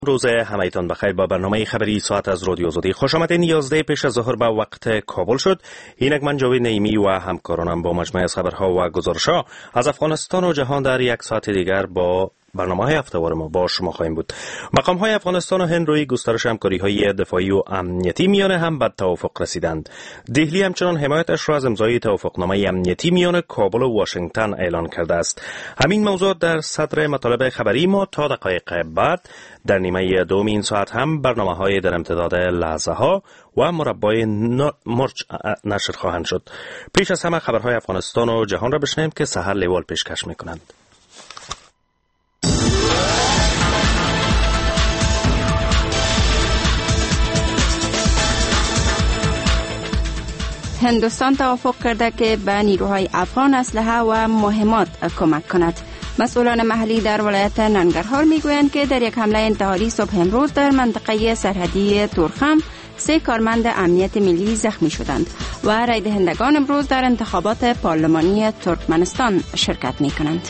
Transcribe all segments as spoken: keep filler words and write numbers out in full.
روز همایتان بخیر. با برنامه خبری ساعت از رادیو آزادی خوش آمدین. یازده پیش از ظهر به وقت کابل شد. اینک من جاوید نعیمی و همکارانم با مجموعه از خبرها و گزارش‌ها از افغانستان و جهان در یک ساعت دیگر با برنامه‌های هفته‌وار ما با شما خواهیم بود. مقام‌های افغانستان و هند روی گسترش همکاری‌های دفاعی و امنیتی میان هم به توافق رسیدند. دهلی همچنان حمایتش را از امضای توافقنامه امنیتی میان کابل و واشنگتن اعلان کرده است. همین موضوع در صدر مطالب خبری ما تا دقایق بعد. در نیمه دوم این ساعت هم برنامه‌های در امتداد لحظه‌ها و مربای مرج نشر خواهند شد. پیش از همه خبرهای افغانستان و جهان را بشنویم که سحر لیوال پیشکش می‌کنند. هندوستان توافق کرده که به نیروهای افغان اسلحه و مهمات کمک کند. مسئولان محلی در ولایت ننگرهار میگویند که در یک حمله انتحاری صبح امروز در منطقه سرحدی تورخم سه کارمند امنیت ملی زخمی شدند و رای دهندگان امروز در انتخابات پارلمانی ترکمنستان شرکت می کنند.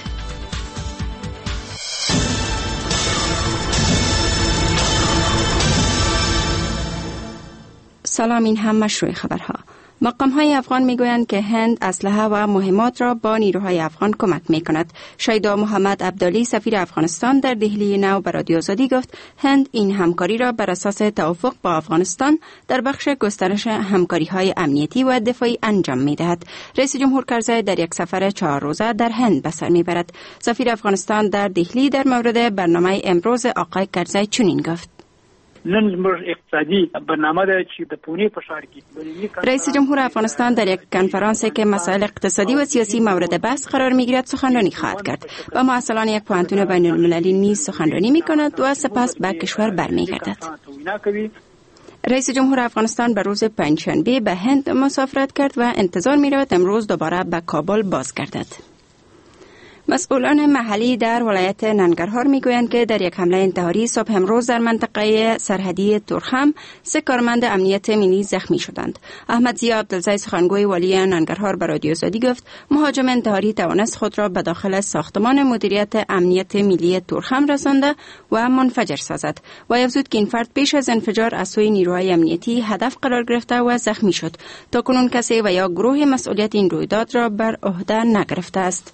سلام، این هم مشروع خبرها. مقام‌های افغان میگویند که هند اسلحه و مهمات را با نیروهای افغان کمک می‌کند. شیدا محمد عبدالی سفیر افغانستان در دهلی نو به رادیو آزادی گفت هند این همکاری را بر اساس توافق با افغانستان در بخش گسترش همکاری‌های امنیتی و دفاعی انجام می‌دهد. رئیس جمهور کرزی در یک سفر چهار روزه در هند به سر می‌برد. سفیر افغانستان در دهلی در مورد برنامه امروز آقای کرزی چنین گفت: نن زموږ اقتصادي برنامه ده چې د پونې په ښار کې. رئیس جمهور افغانستان در یک کنفرانسی که مسائل اقتصادی و سیاسی مورد بحث قرار میگیرد سخنرانی خواهد کرد. با مسئولان یک پوهنتون بین المللی نیز سخنرانی میکند و سپس به کشور برمیگردد. رئیس جمهور افغانستان به روز پنجشنبه به هند مسافرت کرد و انتظار میرود امروز دوباره به کابل بازگردد. مسئولان محلی در ولایت ننگرهار میگویند که در یک حمله انتحاری صبح امروز در منطقه سرحدی تورخم سه کارمند امنیت ملی زخمی شدند. احمد ضیا عبدالزی سخنگوی والی ننگرهار به رادیو آزادی گفت مهاجم انتحاری توانست خود را به داخل ساختمان مدیریت امنیت ملی تورخم رسانده و منفجر سازد و افزود که این فرد پیش از انفجار از سوی نیروهای امنیتی هدف قرار گرفته و زخمی شد. تاکنون کسی و یا گروه مسئولیت این رویداد را بر عهده نگرفته است.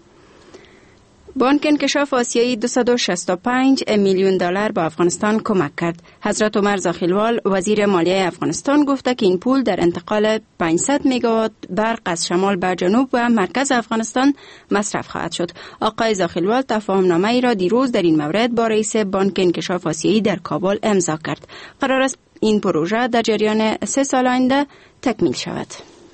بانک انکشاف آسیایی دویست و شصت و پنج میلیون دلار به افغانستان کمک کرد. حضرت عمر زاخیلوال وزیر مالیه افغانستان گفته که این پول در انتقال پانصد مگاوات برق از شمال به جنوب و مرکز افغانستان مصرف خواهد شد. آقای زاخیلوال تفاهمنامه ای را دیروز در این مورد با رئیس بانک انکشاف آسیایی در کابل امضا کرد. قرار است این پروژه در جریان سه سال آینده تکمیل شود.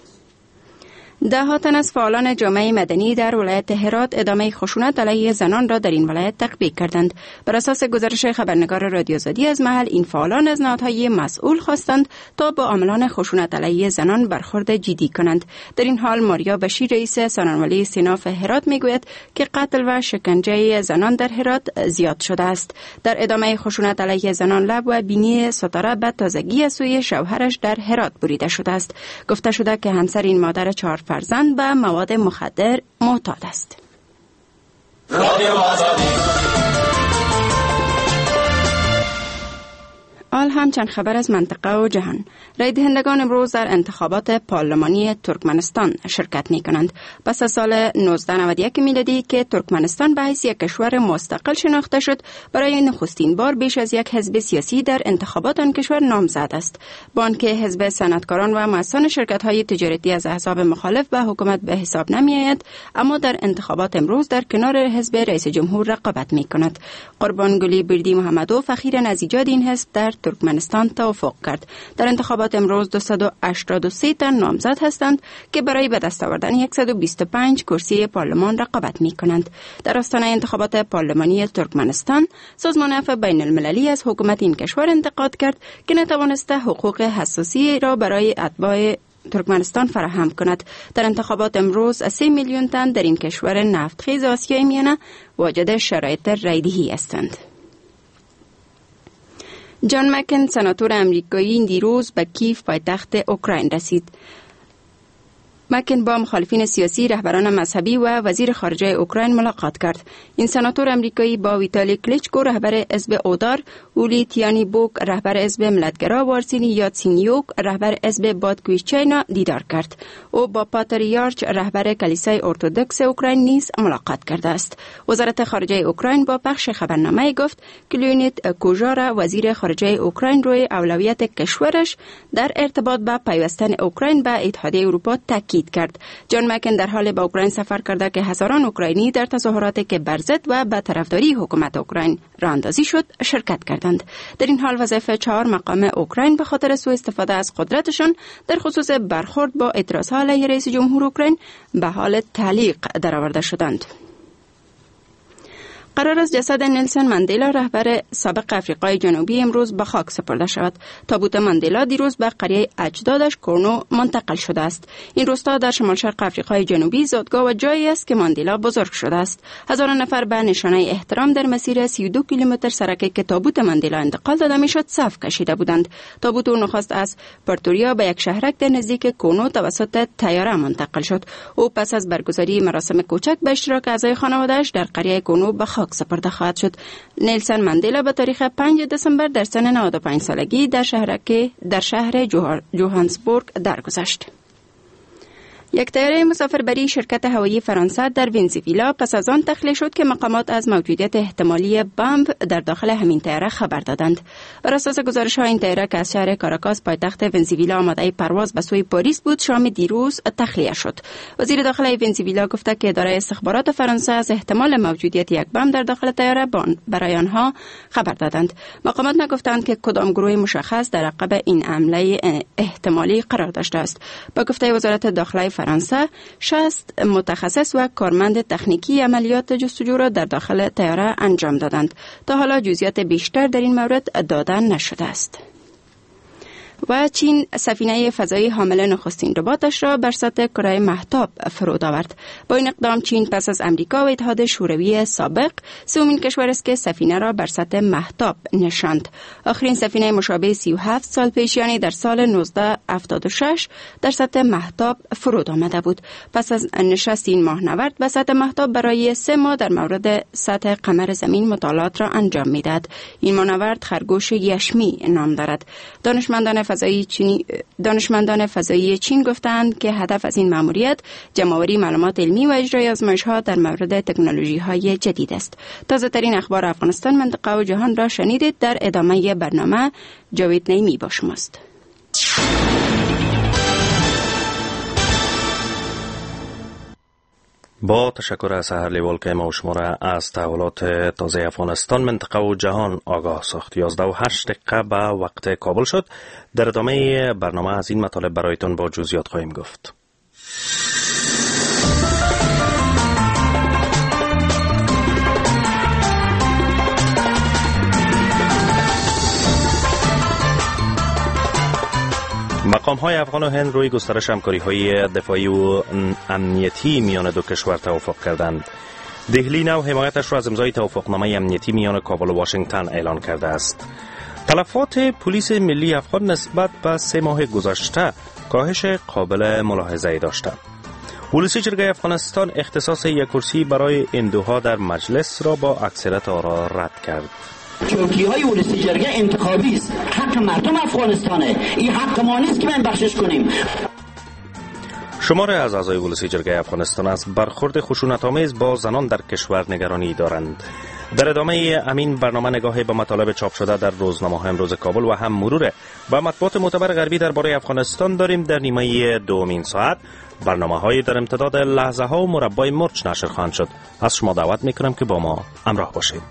ده تن از فعالان جامعه مدنی در ولایت هرات ادامه خشونت علیه زنان را در این ولایت تطبیق کردند. بر اساس گزارش خبرنگار رادیو آزادی از محل، این فعالان از نهادهای مسئول خواستند تا با عاملان خشونت علیه زنان برخورد جدی کنند. در این حال ماریا بشیر رئیس سنانوالی سیناف هرات میگوید که قتل و شکنجه زنان در هرات زیاد شده است. در ادامه خشونت علیه زنان لب و بینی ستاره به تازگی از سوی شوهرش در هرات بریده شده است. گفته شده که همسر این مادر چهار فرزند به مواد مخدر معتاد است. آل هم چند خبر از منطقه و جهان. رای دهندگان امروز در انتخابات پارلمانی ترکمنستان شرکت می کنند. پس از سال نوزده نود و یک میلادی که ترکمنستان به حیث یک کشور مستقل شناخته شد، برای نخستین بار بیش از یک حزب سیاسی در انتخابات آن کشور نامزد است. با آنکه حزب صنعتکاران و مؤسسان شرکت‌های تجارتی از احزاب مخالف به حکومت به حساب نمی‌آید، اما در انتخابات امروز در کنار حزب رئیس جمهور رقابت می‌کند. قربانگلی بردی محمدوف اخیراً از ایجاد این حزب در ترکمنستان توافق کرد. در انتخابات امروز دویست و هشتاد و سه تن نامزد هستند که برای به دست آوردن صد و بیست و پنج کرسی پارلمان رقابت می کنند. در آستانه انتخابات پارلمانی ترکمنستان، سازمان عفو بین المللی از حکومت این کشور انتقاد کرد که نتوانسته حقوق حساسی را برای اتباع ترکمنستان فراهم کند. در انتخابات امروز سه میلیون تن در این کشور نفتخیز آسیای میانه واجد شرایط رایدهی هستند. جان مکن سناتور امریکایی دیروز به کیف پایتخت اوکراین رسید مکن با مخالفین سیاسی، رهبران مذهبی و وزیر خارجه اوکراین ملاقات کرد. این سناتور امریکایی با ویتالی کلیچکو رهبر حزب اودار، اولی تیانیبوک رهبر حزب ملتگرا و آرسینی یاتسینیوک رهبر حزب بادکویچینا دیدار کرد. او با پاتر یارچ رهبر کلیسای ارتدوکس اوکراین نیز ملاقات کرده است. وزارت خارجه اوکراین با پخش خبرنامه گفت که لیونید کوژارا وزیر خارجه اوکراین روی اولویت کشورش در ارتباط با پیوستن اوکراین به اتحادیه اروپا تاکید کرد. جان مکن در حال به اوکراین سفر کرده که هزاران اوکراینی در تظاهراتی که بر ضد و به طرفداری حکومت اوکراین راه اندازی شد شرکت کردند. در این حال وظایف چهار مقام اوکراین به خاطر سوء استفاده از قدرتشان در خصوص برخورد با اعتراضها علیه رئیس جمهور اوکراین به حال تعلیق درآورده شدند. قرار است جسد نلسون ماندلا رهبر سابق افریقای جنوبی امروز به خاک سپرده شود. تابوت ماندلا دیروز به قریه اجدادش کورنو منتقل شده است. این روستا در شمال شرق افریقای جنوبی زادگاه و جایی است که ماندلا بزرگ شده است. هزاران نفر به نشانه احترام در مسیر سی و دو کیلومتر سرکی که تابوت ماندلا انتقال داده میشد صف کشیده بودند. تابوت او نخست از پرتوریا به یک شهرک در نزدیک کورنو توسط طیاره منتقل شد. او پس از برگزاری مراسم کوچک به اشتراک اعضای خانواده‌اش در قریه کورنو به خاک سپرده خواهد شد. نلسون ماندلا به تاریخ پنجم دسامبر در سن نود و پنج سالگی در شهر که در شهر جوهانسبورگ درگذشت. یک طیاره مسافربری شرکت هوایی فرانسه در ونزوئلا پس از آن تخلیه شد که مقامات از موجودیت احتمالی بمب در داخل همین طیاره خبر دادند. بر اساس گزارش‌ها این طیاره که از شهر کاراکاس پایتخت ونزوئلا آماده پرواز به سوی پاریس بود شام دیروز تخلیه شد. وزیر داخلی ونزوئلا گفته که اداره استخبارات فرانسه از احتمال موجودیت یک بمب در داخل طیاره برای آنها خبر دادند. مقامات نگفتند که کدام گروه مشخص در عقب این حمله احتمالی قرار داشته است. با گفته وزارت داخلی فرانسه شصت متخصص و کارمند تکنیکی عملیات جستجو را در داخل طیاره انجام دادند. تا حالا جزئیات بیشتر در این مورد داده نشده است. و چین سفینه فضایی حامل نخستین رباتش را بر سطح کره مهتاب فرود آورد. با این اقدام چین پس از امریکا و اتحاد شوروی سابق سومین کشور است که سفینه را بر سطح مهتاب نشاند. آخرین سفینه مشابه سی و هفت سال پیش یعنی در سال نوزده هفتاد و شش در سطح مهتاب فرود آمده بود. پس از نشست این ماهنورد به سطح مهتاب برای سه ماه در مورد سطح قمر زمین مطالعات را انجام میداد. این ماهنورد خرگوش یشمی نام دارد. دانشمندان فضایی چینی دانشمندان فضایی چین گفتند که هدف از این مأموریت جمع‌آوری معلومات علمی و اجرای آزمایش‌ها در مورد تکنولوژی‌های جدید است. تازه‌ترین اخبار افغانستان، منطقه و جهان را شنیدید. در ادامه برنامه جاوید نعیمی با شماست. با تشکر از سحر لیوال که ما و شما را از تحولات تازه افغانستان، منطقه و جهان آگاه ساخت. یازده و هشت دقیقه به وقت کابل شد. در ادامه برنامه از این مطالب برایتان با جزئیات خواهیم گفت. مقام‌های افغان و هند روی گسترش همکاری‌های دفاعی و امنیتی میان دو کشور توافق کردند. دهلی نو حمایتش را از امضای توافقنامه امنیتی میان کابل و واشنگتن اعلان کرده است. تلفات پلیس ملی افغان نسبت به سه ماه گذشته کاهش قابل ملاحظه‌ای داشته. ولسی جرگه افغانستان اختصاص یک کرسی برای اندوها در مجلس را با اکثریت آرا رد کرد. چوکی های ولسی جرگه انتخابی است، حق مردم افغانستانه، این حق ما نیست که من بخشش کنیم. شماره از اعضای ولسی جرگه افغانستان از برخورد خشونت‌آمیز با زنان در کشور نگرانی دارند. در ادامه امین برنامه نگاهی به مطالب چاپ شده در روزنامه‌های امروز کابل و هم مرور با مطبوعات معتبر غربی درباره افغانستان داریم. در نیمه دومین ساعت برنامه‌های در امتداد لحظه‌ها و مربای مرچ نشر خواهند شد. از شما دعوت می‌کنم که با ما همراه باشید.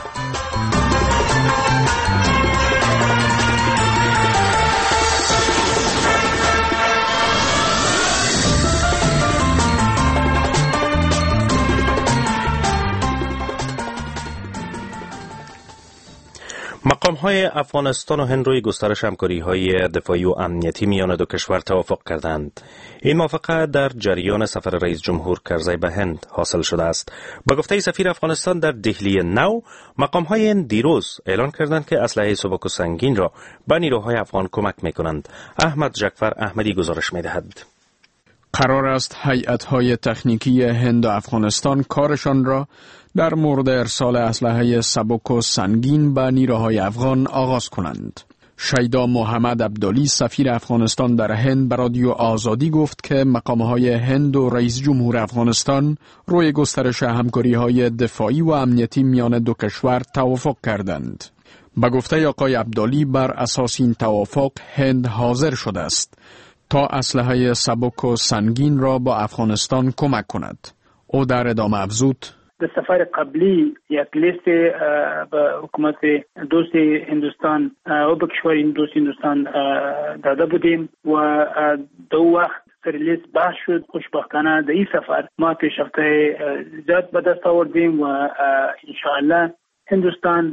مقام‌های افغانستان و هند روی گسترش همکاری‌های دفاعی و امنیتی میان دو کشور توافق کردند. این موافقه در جریان سفر رئیس جمهور کرزی به هند حاصل شده است. با گفته سفیر افغانستان در دهلی نو، مقام‌های هند دیروز اعلان کردند که اسلحه سبک و سنگین را به نیروهای افغان کمک می‌کنند. احمد جعفر احمدی گزارش می‌دهد. قرار است هیئت‌های تکنیکی هند و افغانستان کارشان را در مورد ارسال اسلحه سبک و سنگین به نیروهای افغان آغاز کنند. شیدا محمد عبدالی سفیر افغانستان در هند به رادیو آزادی گفت که مقامهای هند و رئیس جمهور افغانستان روی گسترش همکاری‌های دفاعی و امنیتی میان دو کشور توافق کردند. به گفته آقای عبدالی بر اساس این توافق هند حاضر شده است تا اسلحه سبک و سنگین را با افغانستان کمک کند. او در ادامه افزود: در سفر قبلی یک لیست به حکومت دوست هندوستان و به کشور دوست هندوستان داده بودیم و دو وقت سر لیست بحث شد. خوشبختانه در این سفر ما پیشرفت زیاد به دست آوردیم و انشاءالله هندوستان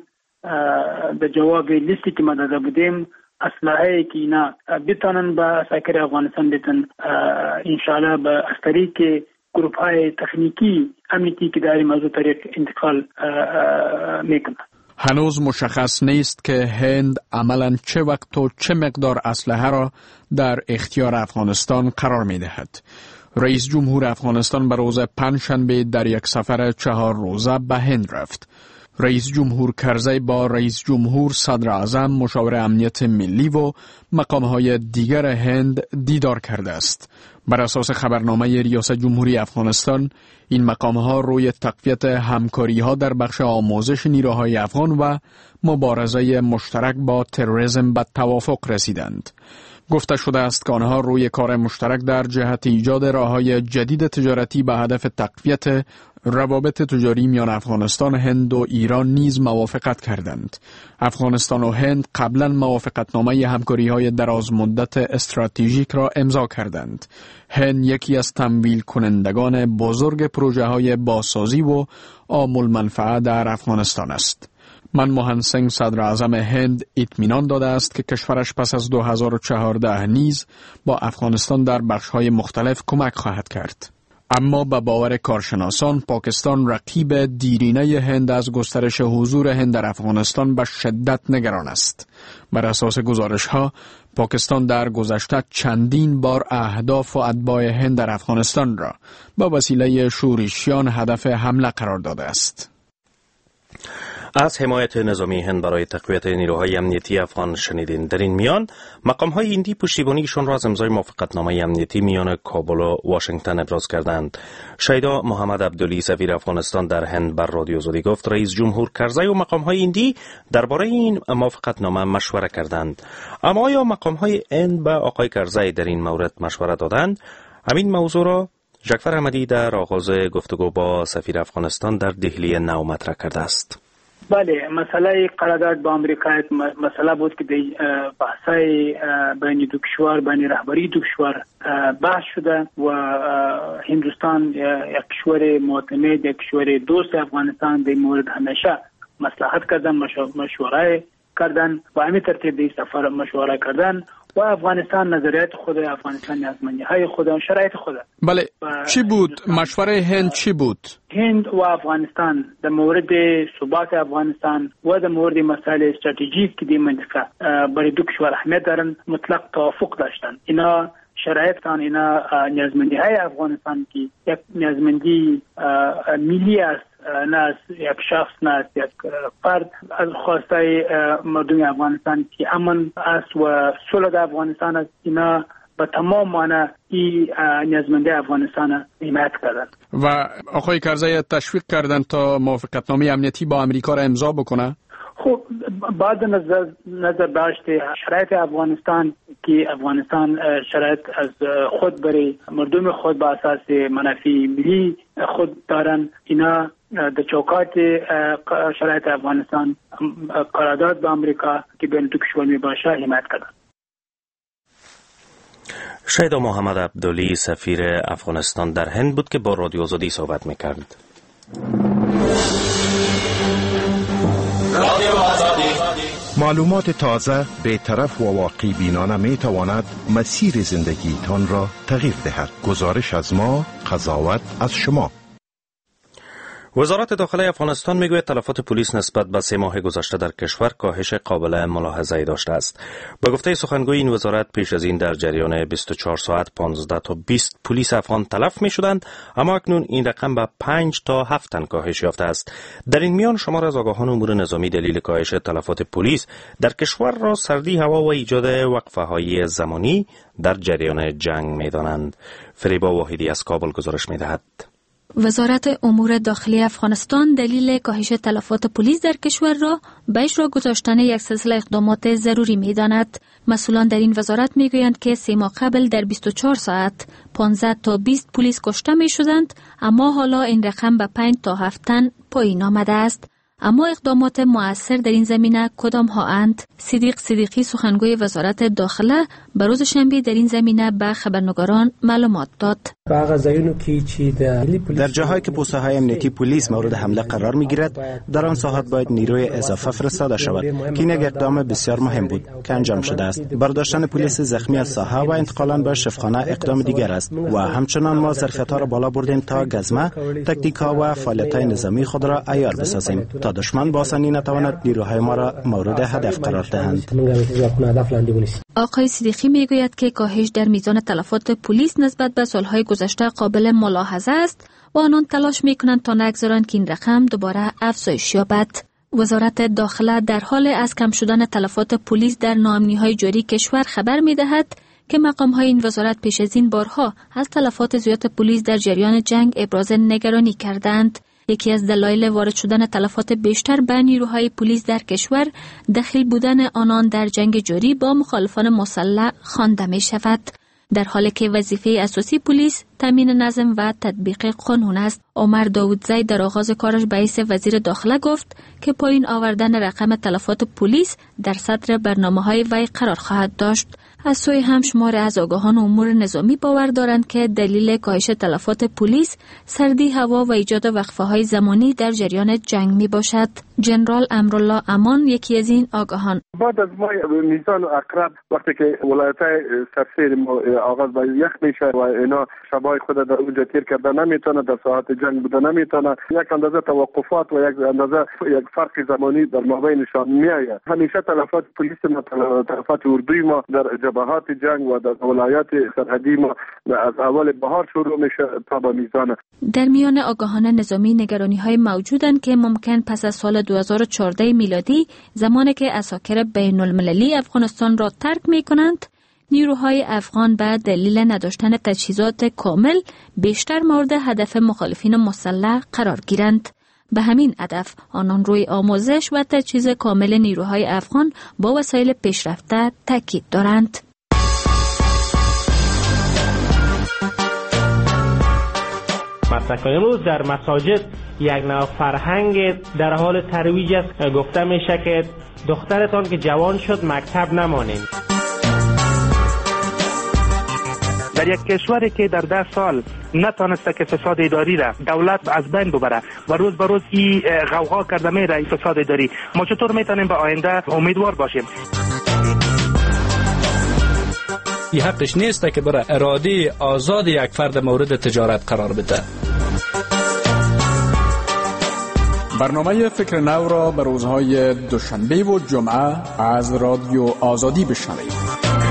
به جواب لیستی که ما داده بودیم اسلحه‌ای که اینا بتانن به سرکار افغانستان بتن انشاءالله به از طریق گروپ های تکنیکی امنیتی که در این موضوع طریق انتقال میکنه. هنوز مشخص نیست که هند عملاً چه وقت و چه مقدار اسلحه را در اختیار افغانستان قرار میدهد. رئیس جمهور افغانستان به روز پنجشنبه در یک سفر چهار روزه به هند رفت. رئیس جمهور کرزی با رئیس جمهور، صدر اعظم، مشاور امنیت ملی و مقامهای دیگر هند دیدار کرده است. بر اساس خبرنامه ریاست جمهوری افغانستان، این مقامها روی تقویت همکاری‌ها در بخش آموزش نیروهای افغان و مبارزه مشترک با تروریسم به توافق رسیدند. گفته شده است که آنها روی کار مشترک در جهت ایجاد راه‌های جدید تجارتی به هدف تقویت روابط تجاری میان افغانستان، هند و ایران نیز موافقت کردند. افغانستان و هند قبلا موافقتنامه همکاری‌های دراز مدت استراتژیک را امضا کردند. هند یکی از تمویل کنندگان بزرگ پروژه‌های بازسازی و عام المنفعه در افغانستان است. منموهن سینگ صدر اعظم هند اطمینان داده است که کشورش پس از دو هزار و چهارده نیز با افغانستان در بخش‌های مختلف کمک خواهد کرد. اما به باور کارشناسان پاکستان رقیب دیرینه هند از گسترش حضور هند در افغانستان به شدت نگران است. بر اساس گزارش‌ها پاکستان در گذشته چندین بار اهداف و اتباع هند در افغانستان را با وسیله شورشیان هدف حمله قرار داده است. از حمایت نظامی هند برای تقویت نیروهای امنیتی افغان شنیدین. در این میان مقام‌های هندی پشتیبانیشان را از امضای موافقتنامه امنیتی میان کابل و واشنگتن ابراز کردند. شیدا محمد عبدالی سفیر افغانستان در هند بر رادیو آزادی گفت رئیس جمهور کرزی و مقام‌های هندی درباره این موافقتنامه مشوره کردند. اما آیا مقام‌های هند به آقای کرزی در این مورد مشوره دادند؟ همین موضوع را جعفر احمدی در آغاز گفتگو با سفیر افغانستان در دهلی نو مطرح کرده است. بله، مسئله قرارداد با آمریکا مسئله بود که بحثای بین دو کشور، بین رهبری دو کشور بحث شده و هندوستان یک کشور معتمد، یک کشور دوست افغانستان در مورد همیشه مصلحت کردن، مشوره کردن و همین ترتیب در سفر مشوره کردن و افغانستان نظریات خود، افغانستان نیازمندی‌های خود و شرایط خود. بله، چی بود مشوره هند؟ چی بود؟ هند و افغانستان در مورد ثبات افغانستان و در مورد مسائل استراتژیک که در منطقه برای دو کشور اهمیت دارن مطلق توافق داشتن. اینا شرایطان، اینا نیازمندی‌های افغانستان که یک نیازمندی ملی است، نه از یک شخص، نه از یک فرد. از خواسته مردم افغانستان که امن است و صلح در افغانستان است، اینا به تمام معنی این نیازمندی افغانستان حمایت کردن و آقای کرزی تشویق کردن تا موافقتنامه امنیتی با امریکا را امضا بکنه. خب بعد نظر نظر داشت شرایط افغانستان که افغانستان شرایط از خود برای مردم خود با اساس منافع ملی خود دارن، اینا در چوکات شرایط افغانستان قرارداد با امریکا که بین دو کشور می باشه حمایت کردن. شیدا محمد عبدالی سفیر افغانستان در هند بود که با رادیو آزادی صحبت میکرد. معلومات تازه، بی‌طرف و واقع بینانه می تواند مسیر زندگی تان را تغییر دهد. گزارش از ما، قضاوت از شما. وزارت داخله افغانستان میگوید تلفات پلیس نسبت به سه ماه گذشته در کشور کاهش قابل ملاحظه‌ای داشته است. با گفته سخنگوی این وزارت پیش از این در جریان بیست و چهار ساعت پانزده تا بیست پلیس افغان تلف میشدند، اما اکنون این رقم به پنج تا هفت تن کاهش یافته است. در این میان شمار از آگاهان امور نظامی دلیل کاهش تلفات پلیس در کشور را سردی هوا و ایجاد وقفه‌های زمانی در جریان جنگ می‌دانند. فریبا واحدی از کابل گزارش می‌دهد. وزارت امور داخلی افغانستان دلیل کاهش تلفات پلیس در کشور را به اجرا گذاشتن یک سلسله اقدامات ضروری می‌داند. مسئولان در این وزارت می‌گویند که سه ماه قبل در بیست و چهار ساعت پانزده تا بیست پلیس کشته می‌شدند، اما حالا این رقم به پنج تا هفت تن پایین آمده است. اما اقدامات مؤثر در این زمینه کدام ها اند؟ صدیق صدیقی سخنگوی وزارت داخله به روز شنبه در این زمینه به خبرنگاران معلومات داد. در جاهایی که پوسته‌های امنیتی پلیس مورد حمله قرار می‌گیرد، در آن ساحات باید نیروی اضافه فرستاده شود که این یک اقدام بسیار مهم بود که انجام شده است. برداشتن پلیس زخمی از ساحه و انتقال آن به شفاخانه اقدام دیگر است و همچنان ما ظرفیت‌ها را بالا بردیم تا گزمه، تاکتیک‌ها و فعالیت‌های نظامی خود را عیار بسازیم تا دشمن با آسانی نتواند نیروهای ما را مورد هدف قرار دهند. آقای صدیقی میگوید که کاهش در میزان تلفات پلیس نسبت به سالهای گذشته قابل ملاحظه است و آنان تلاش میکنند تا نگذارند که این رقم دوباره افزایش یابد. وزارت داخله در حال از کم شدن تلفات پلیس در ناامنی‌های جاری کشور خبر میدهد که مقام‌های این وزارت پیش از این بارها از تلفات زیاد پلیس در جریان جنگ ابراز نگرانی کردند. یکی از دلایل وارد شدن تلفات بیشتر به نیروهای پلیس در کشور دخیل بودن آنان در جنگ جاری با مخالفان مسلح خوانده می شود، در حالی که وظیفه اساسی پلیس تامین نظم و تطبیق قانون است. عمر داودزی در آغاز کارش به حیث وزیر داخله گفت که پایین آوردن رقم تلفات پلیس در صدر برنامه‌های وی قرار خواهد داشت. از سوی هم شمار از آگاهان امور نظامی باور دارند که دلیل کاهش تلفات پلیس سردی هوا و ایجاد وقفه‌های زمانی در جریان جنگ می باشد. جنرال امرالله امان یکی از این آگاهان: بعد از ماه نیسان و اقرب وقتی که ولایت‌های سرسیر ما آغاز به یخ میشه و اینا شبای خود در اونجا تیر کرده نمیتونه، در ساعت جنگ بوده نمیتونه، یک اندازه توقفات و یک اندازه یک فرق زمانی در مابینشان میآید. همیشه تلفات پلیس ما تلفات اردوی ما در جبهات جنگ و در ولایات سرحدی ما از اول بهار شروع میشه تا به میزان. در میان آگاهان نظامی نگرانی‌های موجودند که ممکن پس از سال دو هزار و چهارده میلادی زمانی که عساکر بین المللی افغانستان را ترک می‌کنند، نیروهای افغان به دلیل نداشتن تجهیزات کامل بیشتر مورد هدف مخالفین مسلح قرار گیرند. به همین هدف آنان روی آموزش و تجهیز کامل نیروهای افغان با وسایل پیشرفته تاکید دارند. مسلک امروز در مساجد یک نوع فرهنگ در حال ترویج است. گفته میشه که دخترتان که جوان شد مکتب نمانین. در یک کشوری که در ده سال نتانسته که فساد اداری را دولت از بین ببره و روز به روز این غوغا کرده میره این فساد اداری، ما چطور میتونیم به آینده امیدوار باشیم؟ این حقش نیست که برای اراده آزاد یک فرد مورد تجارت قرار بده. برنامه فکر نو را به روزهای دوشنبه و جمعه از رادیو آزادی بشنوید.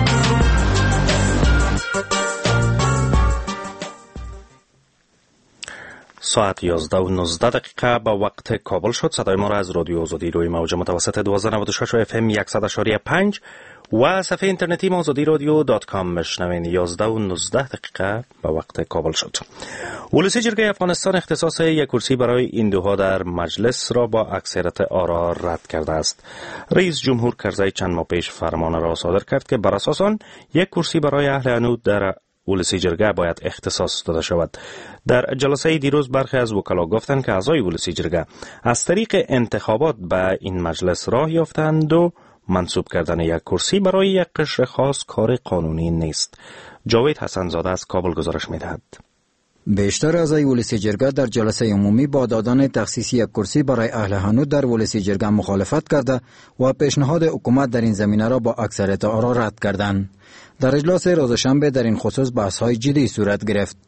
ساعت یازده و نوزده دقیقه به وقت کابل شد. صدای ما را از رادیو آزادی روی موج متوسط دویست و نود و شش و اف ام صد و شش و پنج و صفحه اینترنتی ما آزادی رادیو دات کام بشنوین. یازده و نوزده دقیقه به وقت کابل شد. ولسی جرگه افغانستان اختصاص یک کرسی برای این دوها در مجلس را با اکثریت آرا رد کرده است. رئیس جمهور کرزی چند ماه پیش فرمان را صادر کرد که بر اساس آن یک کرسی برای اهل عنود در ولسی جرگه باید اختصاص داده شود. در جلسه دیروز برخی از وکلا گفتند که اعضای ولسی جرگه از طریق انتخابات به این مجلس راه یافتند و منصوب کردن یک کرسی برای یک قشر خاص کار قانونی نیست. جاوید حسن زاده از کابل گزارش می‌دهد. بیشتر اعضای ولسی جرگه در جلسه عمومی با دادن تخصیص یک کرسی برای اهل عنود در ولسی جرگه مخالفت کرده و پیشنهاد حکومت در این زمینه را با اکثریت آرا رد کردند. در اجلاس روز شنبه در این خصوص بحث‌های جدی صورت گرفت.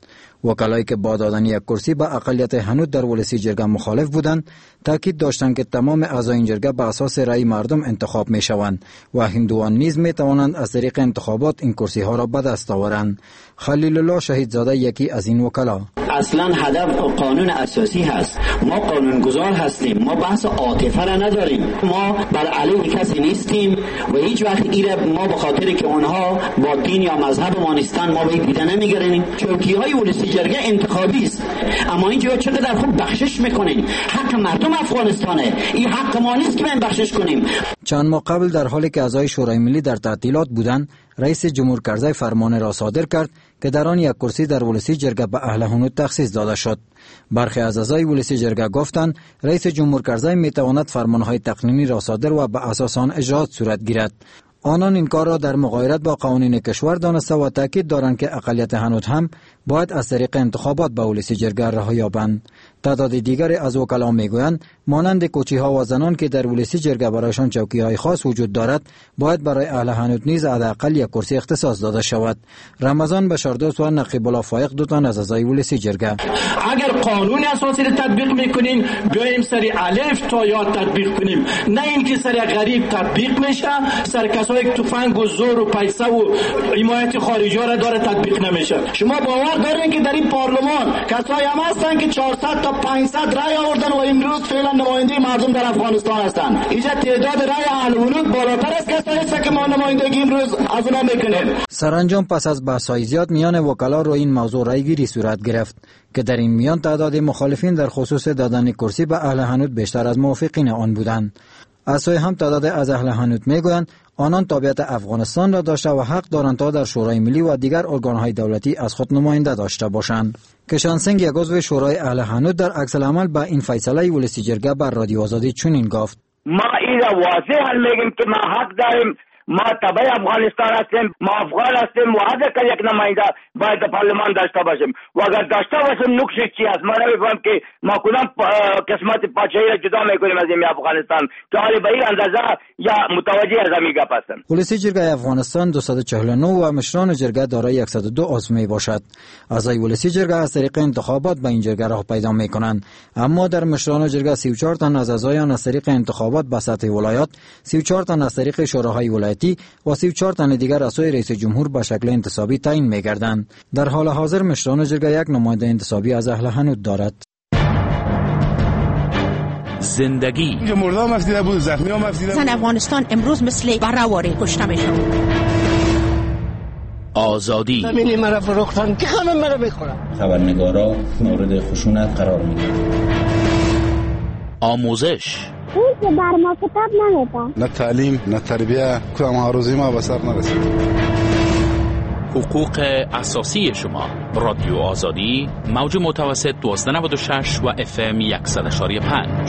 وکلایی که با دادن یک کرسی به اقلیت هنود در ولسی جرگه مخالف بودند تاکید داشتند که تمام اعضای این جرگه به اساس رأی مردم انتخاب می شوند و هندوان نیز می توانند از طریق انتخابات این کرسی ها را به دست آورند. خلیل الله شهیدزاده یکی از این وکلا: اصلا هدف قانون اساسی هست. ما قانونگذار هستیم، ما بحث عاطفه را نداریم، ما بر علیه کسی نیستیم و هیچ وقت ایره ما به خاطر که اونها با دین یا مذهب ما نیستن ما به دیده نمیگیریم. چوکی های ولسی جرگه انتخابی است، اما اینجا چقدر خوب بخشش میکنین. حق مردم افغانستانه، این حق ما نیست که ما بخشش کنیم. چند ماه قبل در حالی که اعضای شورای ملی در تعطیلات بودند، رئیس جمهور کرزی فرمان را صادر کرد که در آن یک کرسی در ولسی جرگه به اهل هنود تخصیص داده شد. برخی از اعضای ولسی جرگه گفتند رئیس جمهور کرزی می تواند فرمانهای تقنینی را صادر و به اساس آن اجرات صورت گیرد. آنان این کار را در مغایرت با قوانین کشور دانسته و تاکید دارند که اقلیت هنود هم باید از طریق انتخابات به ولسی جرگه رها یابند. تعداد دیگری از وکلا میگویند مانند کوچی ها و زنان که در ولسی جرگه برایشان چوکی های خاص وجود دارد باید برای اهل هنود نیز حداقل یک کرسی اختصاص داده شود. رمضان بشاردوست و نقیب الله فایق دو تن از اعضای ولسی جرگه: اگر قانون اساسی را تطبیق میکنیم بیایم سری الف تا یا تطبیق کنیم، نه اینکه سری غریب تطبیق میشه، سر کسایی که تفنگ و زور و پیسه و حمایت خارجی را داره تطبیق نمیشه. شما باور دارین که در این پارلمان کسایی هم هستن که چهارصد تا پانصد رای آوردن و امروز فعلا نماینده مردم در افغانستان هستن. اینجا تعداد رای اهل هنود بالاتر از کسایی است که ما نمایندگی امروز از اونها میکنیم. سرانجام پس از بحث‌های زیاد میان وکلا روی این موضوع رای گیری صورت گرفت که در این میان تعداد مخالفین در خصوص دادن کرسی به اهل هنود بیشتر از موافقین آن بودند. از سوی هم تعداد از اهل هنود میگویند آنان تابعیت افغانستان را داشته و حق دارند تا در شورای ملی و دیگر ارگانهای دولتی از خود نماینده داشته باشند. کشان سنگ یک عضو شورای اهل هنود در عکس العمل به این فیصله ولسی جرگه بر رادیو آزادی چنین گفت: ما این را واضح میگیم که ما حق داریم، ما تبع افغانستان هستیم، ما افغان هستیم و هر که یک نماینده باید در پارلمان داشته باشیم و اگر داشته باشیم نقش چی است؟ ما نمیفهم که ما کدام قسمت پادشاهی را جدا میکنیم از این افغانستان که حالی به این اندازه یا متوجه از همین گپ هستند. ولسی جرگه افغانستان دویست و چهل و نه و مشران جرگه دارای صد و دو عضو می باشد. اعضای ولسی جرگه از طریق انتخابات به این جرگه راه پیدا میکنند، اما در مشران جرگه سی و چهار تن از اعضایان از طریق انتخابات به سطح ولایات، سی و چهار تن از طریق شوراهای ولایتی و سی و چهار تن دیگر از سوی رئیس جمهور به شکل انتصابی تعیین می‌گردند. در حال حاضر مشران جرگه یک نماینده انتصابی از اهل هنود دارد. زندگی مردم مفدیده بود، زخمی ها مفدیده بود. زن افغانستان امروز مثل برآواره کشته میشه. آزادی زمینی مرا فروختن که همه مرا میخورن. خبرنگارا مورد خشونت قرار میگیرن. آموزش این که بر ما کتاب نمیدن، نه تعلیم نه تربیه، کدام هاروزی ما به سر نرسید. حقوق اساسی شما. رادیو آزادی موج متوسط دویست و نود و شش و اف ام صد و پنج.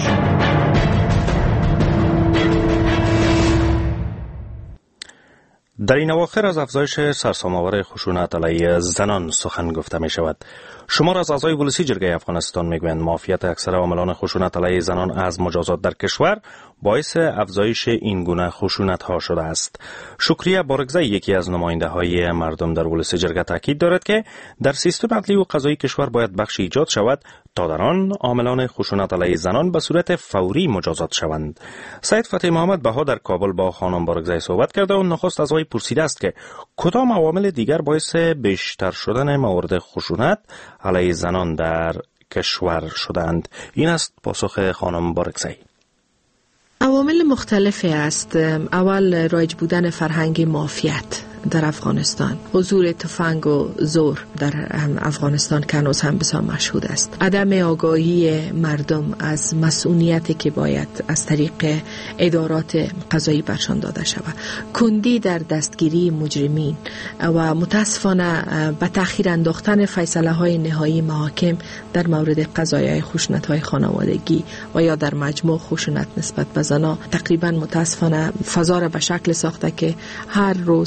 در این اواخر از افزایش سرسام‌آور خشونت علیه زنان سخن گفته می شود. شمار از اعضای ولسی جرگه افغانستان میگویند معافیت اکثر عاملان خشونت علیه زنان از مجازات در کشور باعث افزایش این گونه خشونت ها شده است. شکریه بارگزی یکی از نماینده های مردم در ولسی جرگه تاکید دارد که در سیستم عدلی و قضایی کشور باید بخشی ایجاد شود تا در آن عاملان خشونت علیه زنان به صورت فوری مجازات شوند. سید فتح محمد بها در کابل با خانم بارگزی صحبت کرده و نخست از وی پرسیده است که کدام عوامل دیگر باعث بیشتر شدن موارد خشونت علیه زنان در کشور شدند. این است پاسخ خانم بارگزی. عوامل مختلفی است. اول رایج بودن فرهنگ معافیت در افغانستان، حضور تفنگ و زور در افغانستان که هنوز هم بسیار مشهود است، عدم آگاهی مردم از مسئولیتی که باید از طریق ادارات قضایی برشان داده شود، کندی در دستگیری مجرمین و متاسفانه به تأخیر انداختن فیصله های نهایی محاکم در مورد قضایای خشونت های خانوادگی و یا در مجموع خشونت نسبت به زنان تقریبا متاسفانه فضا را به شکل ساخته که هر روز هر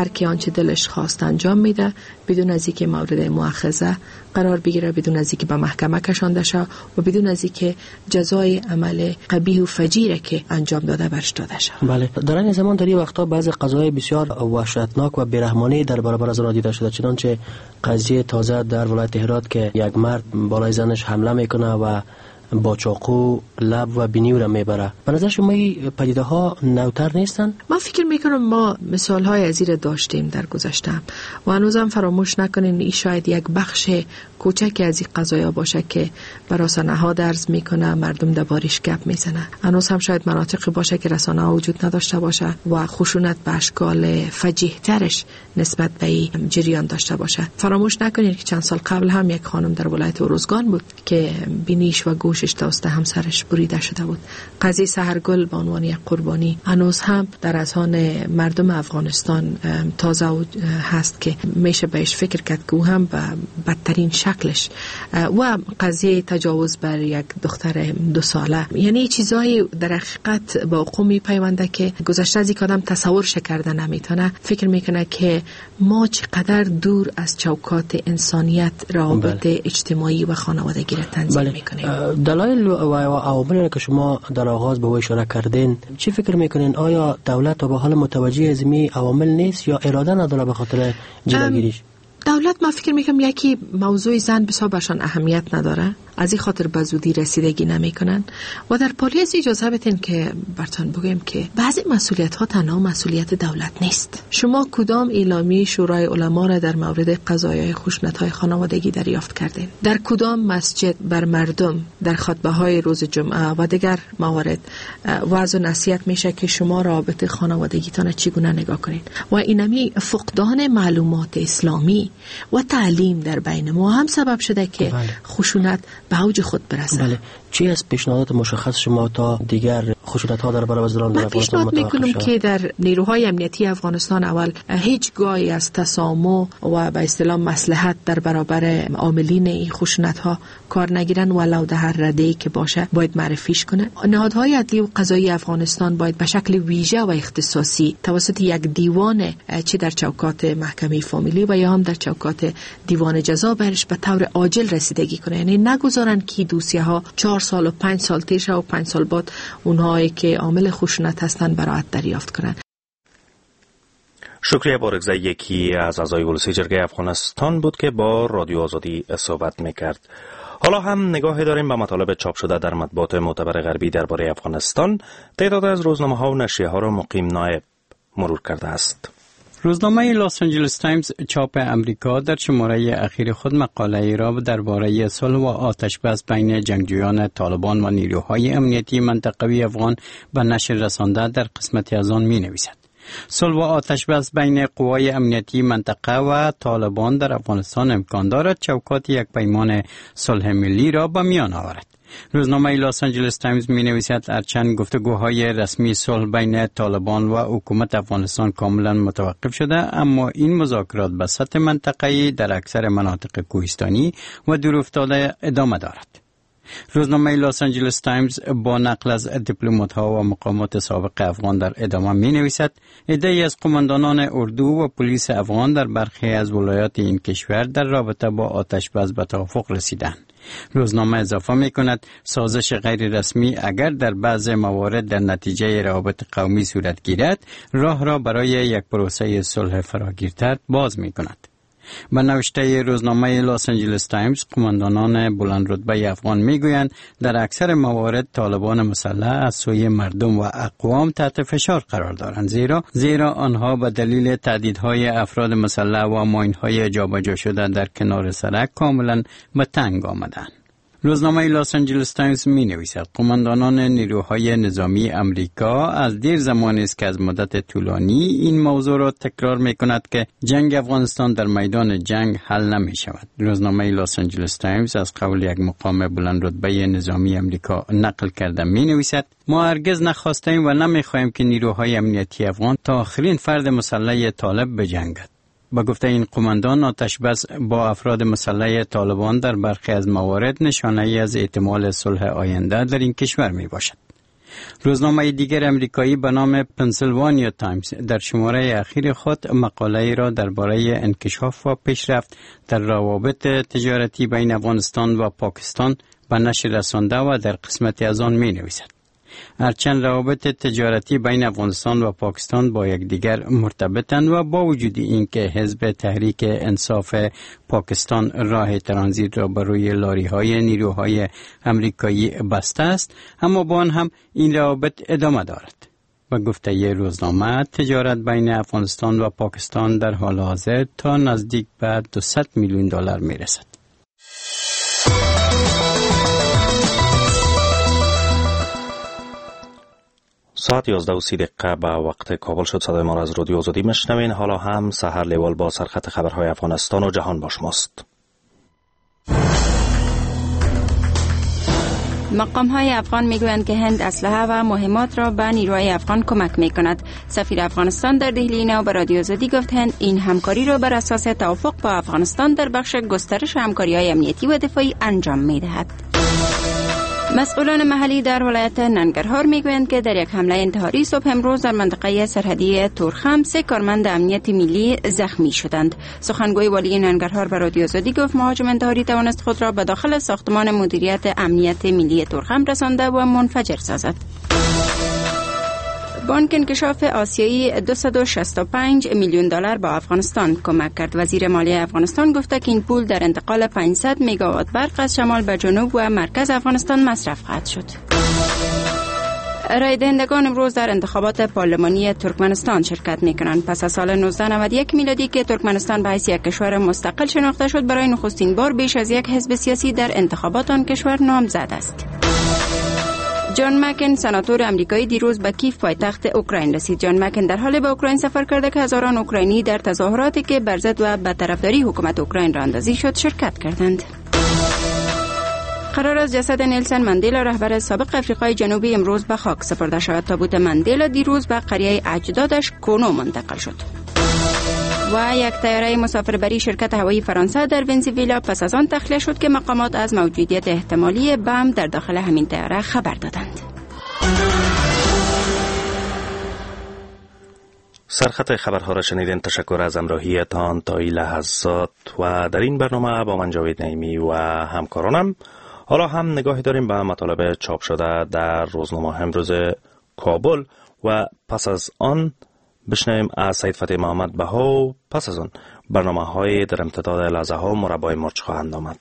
هر کی آنچه دلش خواست انجام میده بدون از اینکه مورد مؤاخذه قرار بگیره، بدون از اینکه به محکمه کشانده شه و بدون از اینکه جزای عمل قبیح و فجیره که انجام داده برش داده شه. بله، در این زمان در این وقتا بعضی قضاهای بسیار وحشتناک و بیرحمانه در برابر از آنها دیده شده، چنانچه قضیه تازه در ولایت هرات که یک مرد بالای زنش حمله میکنه و با چاقو لب و بینی را میبره. به نظر شما این پدیده ها نوتر نیستن؟ من فکر میکنم ما مثال های از این داشتیم در گذشته و هنوزم فراموش نکنین این شاید یک بخش کوچک از این قضایا باشه که برای رسانه ها درز میکنه، مردم دربارش گپ میزنه. هنوز هم شاید مناطقی باشه که رسانه ها وجود نداشته باشه و خشونت به اشکال فجیح ترش نسبت به این جریان داشته باشه. فراموش نکنین که چند سال قبل هم یک خانم در ولایت اروزگان بود که بینیش و گوشش توسط همسرش بریده شده بود. قضیه سحرگل به عنوان یک قربانی هنوز هم در اذهان مردم افغانستان تازه هست که میشه بهش فکر کرد که او هم به بدترین شکلش و قضیه تجاوز بر یک دختر دو ساله، یعنی چیزایی در حقیقت با حقوق پیونده که گذشته از یک آدم تصورش کرده نمیتونه. فکر میکنه که ما چقدر دور از چوکات انسانیت روابط بله. اجتماعی و خانوادگی را تنظیم بله. میکنیم. دلایل و عواملی که شما در آغاز به اشاره کردین، چی فکر میکنین؟ آیا دولت به حال متوجه از می عوامل نیست یا اراده نداره به خاطر جلوگیریش؟ دولت ما فکر میکنم یکی موضوع زن بسیار برشان اهمیت نداره، از این خاطر به زودی رسیدگی نمیکنن و در پالیس اجازه بدین که برتان بگویم که بعضی مسئولیت ها تنها مسئولیت دولت نیست. شما کدام اعلامیه شورای علما را در مورد قضایای خشونت های خانوادگی دریافت کردین؟ در کدام مسجد بر مردم در خطبه های روز جمعه و دیگر موارد وعظ و نصیحت میشه که شما رابطه خانوادگیتان چگونه نگاه کنین؟ و اینمی فقدان معلومات اسلامی و تعلیم در بین ما هم سبب شده که بله. خشونت به اوج خود برسه. بله. چی از پیشنهادات مشخص شما تا دیگر خشونت ها در برابر زنان در افغانستان متوقف شود؟ من پیشنهاد میکنم که در نیروهای امنیتی افغانستان اول هیچ گاهی از تسامح و به اصطلاح مصلحت در برابر عاملین این خشونت ها کار نگیرن، ولو در هر رده‌ای که باشه باید معرفیش کنه. نهادهای عدلی و قضایی افغانستان باید به شکل ویژه و اختصاصی توسط یک دیوان چه در چوکات محکمه فامیلی و یا هم در چوکات دیوان جزا برش به طور عاجل رسیدگی کنه، یعنی نگذارن که دوسیه ها چهار سال و پنج سال تیر شه و پنج سال بعد اونهایی که عامل خشونت هستن براعت دریافت کنن. شکریه بارگزای، یکی از اعضای ولسی جرگه افغانستان بود که با رادیو آزادی صحبت میکرد. حالا هم نگاهی داریم به مطالب چاپ شده در مطبوعات معتبر غربی درباره افغانستان. تعداد از روزنامه‌ها و نشریه‌ها را مقیم نایب مرور کرده است. روزنامه لاس آنجلس تایمز چاپ امریکا در شماره اخیر خود مقاله ای را درباره صلح و آتش‌بس بین جنگجویان طالبان و نیروهای امنیتی منطقوی افغان به نشر رسانده در قسمتی از آن می‌نویسد. صلح و آتش‌بس بین قوای امنیتی منطقه و طالبان در افغانستان امکان دارد چوکات یک پیمان صلح ملی را به میان آورد. روزنامه لاس آنجلس تایمز می نویسد هرچند گفتگوهای رسمی صلح بین طالبان و حکومت افغانستان کاملا متوقف شده، اما این مذاکرات به سطح منطقه‌ای در اکثر مناطق کوهستانی و دورافتاده ادامه دارد. روزنامه لاس آنجلس تایمز با نقل از دیپلمات‌ها و مقامات سابق افغان در ادامه می نویسد عده‌ای از قماندانان اردو و پلیس افغان در برخی از ولایات این کشور در رابطه با آتش‌بس به توافق رسیدند. روزنامه اضافه می کند سازش غیر رسمی اگر در بعض موارد در نتیجه روابط قومی صورت گیرد، راه را برای یک پروسه صلح فراگیرتر باز می کند. به نوشته روزنامه لاس آنجلس تایمز، قماندانان بلند رتبه افغان میگویند در اکثر موارد طالبان مسلح از سوی مردم و اقوام تحت فشار قرار دارند، زیرا زیرا آنها به دلیل تهدیدهای افراد مسلح و ماین‌های جابجا شده در کنار سرک کاملا به تنگ آمدند. روزنامه لاس آنجلس تایمز می نویسد قماندانان نیروهای نظامی امریکا از دیر زمانی است که از مدت طولانی این موضوع را تکرار می کند که جنگ افغانستان در میدان جنگ حل نمی شود. روزنامه لاس آنجلس تایمز از قول یک مقام بلند رتبه نظامی امریکا نقل کرده می نویسد ما هرگز نخواستیم و نمی خواهیم که نیروهای امنیتی افغان تا آخرین فرد مسلح طالب بجنگد. با گفته این قماندان، آتش‌بس با افراد مسلح طالبان در برخی از موارد نشانه‌ای از احتمال صلح آینده در این کشور می باشد. روزنامه دیگر امریکایی به نام پنسیلوانیا تایمز در شماره اخیر خود مقاله را درباره انکشاف و پیشرفت در روابط تجارتی بین افغانستان و پاکستان به نشر رسانده و در قسمتی از آن می نویسد. هرچند روابط تجارتی بین افغانستان و پاکستان با یکدیگر مرتبطند و با وجود اینکه حزب تحریک انصاف پاکستان راه ترانزیت را بر روی لاری‌های نیروهای امریکایی بسته است، اما با آن هم این روابط ادامه دارد. و گفته ی روزنامه تجارت بین افغانستان و پاکستان در حال حاضر تا نزدیک به دویست میلیون دلار می رسد. ساعت یازده و سی دقیقه به وقت کابل شد. صدای ما را از رادیو آزادی میشنوین. حالا هم سحر لیوال با سرخط خبرهای افغانستان و جهان با شماست. مقام‌های افغان میگویند که هند اسلحه و مهمات را به نیروهای افغان کمک میکند. سفیر افغانستان در دهلی نو به رادیو آزادی گفت هند این همکاری را بر اساس توافق با افغانستان در بخش گسترش همکاری‌های امنیتی و دفاعی انجام میدهد. مسئولان محلی در ولایت ننگرهار میگویند که در یک حمله انتحاری صبح امروز در منطقه سرحدی تورخم سه کارمند امنیت ملی زخمی شدند. سخنگوی والی ننگرهار به رادیو آزادی گفت مهاجم انتحاری توانست خود را به داخل ساختمان مدیریت امنیت ملی تورخم رسانده و منفجر سازد. بانک انکشاف آسیایی دویست و شصت و پنج میلیون دلار با افغانستان کمک کرد. وزیر مالیه افغانستان گفته که این پول در انتقال پانصد مگاوات برق از شمال به جنوب و مرکز افغانستان مصرف خواهد شد. رای دهندگان امروز در انتخابات پارلمانی ترکمنستان شرکت می‌کنند. پس از سال نوزده نود و یک میلادی که ترکمنستان به حیث یک کشور مستقل شناخته شد، برای نخستین بار بیش از یک حزب سیاسی در انتخابات آن کشور نامزد است. جان مکن سناتور امریکایی دیروز به کیف پایتخت اوکراین رسید. جان مکن در حال به اوکراین سفر کرده که هزاران اوکراینی در تظاهراتی که بر ضد و به طرفداری حکومت اوکراین راه اندازی شد شرکت کردند. قرار است جسد نیلسن ماندلا رهبر سابق آفریقای جنوبی امروز به خاک سپرده شود. تابوت ماندلا دیروز به قریه اجدادش کونو منتقل شد. و یک طیاره مسافربری شرکت هوایی فرانسه در ونزوئلا پس از آن تخلیه شد که مقامات از موجودیت احتمالی بم در داخل همین طیاره خبر دادند. سرخط خبرها را شنیدین. تشکر از همراهیتان تا این لحظات و در این برنامه با من جاوید نعیمی و همکارانم. حالا هم نگاهی داریم به مطالب چاپ شده در روزنامه امروز کابل و پس از آن بشنویم از سید فتح محمد بها و پس از آن برنامه های در امتداد لحظه ها مربای مرچ خواهند آمد.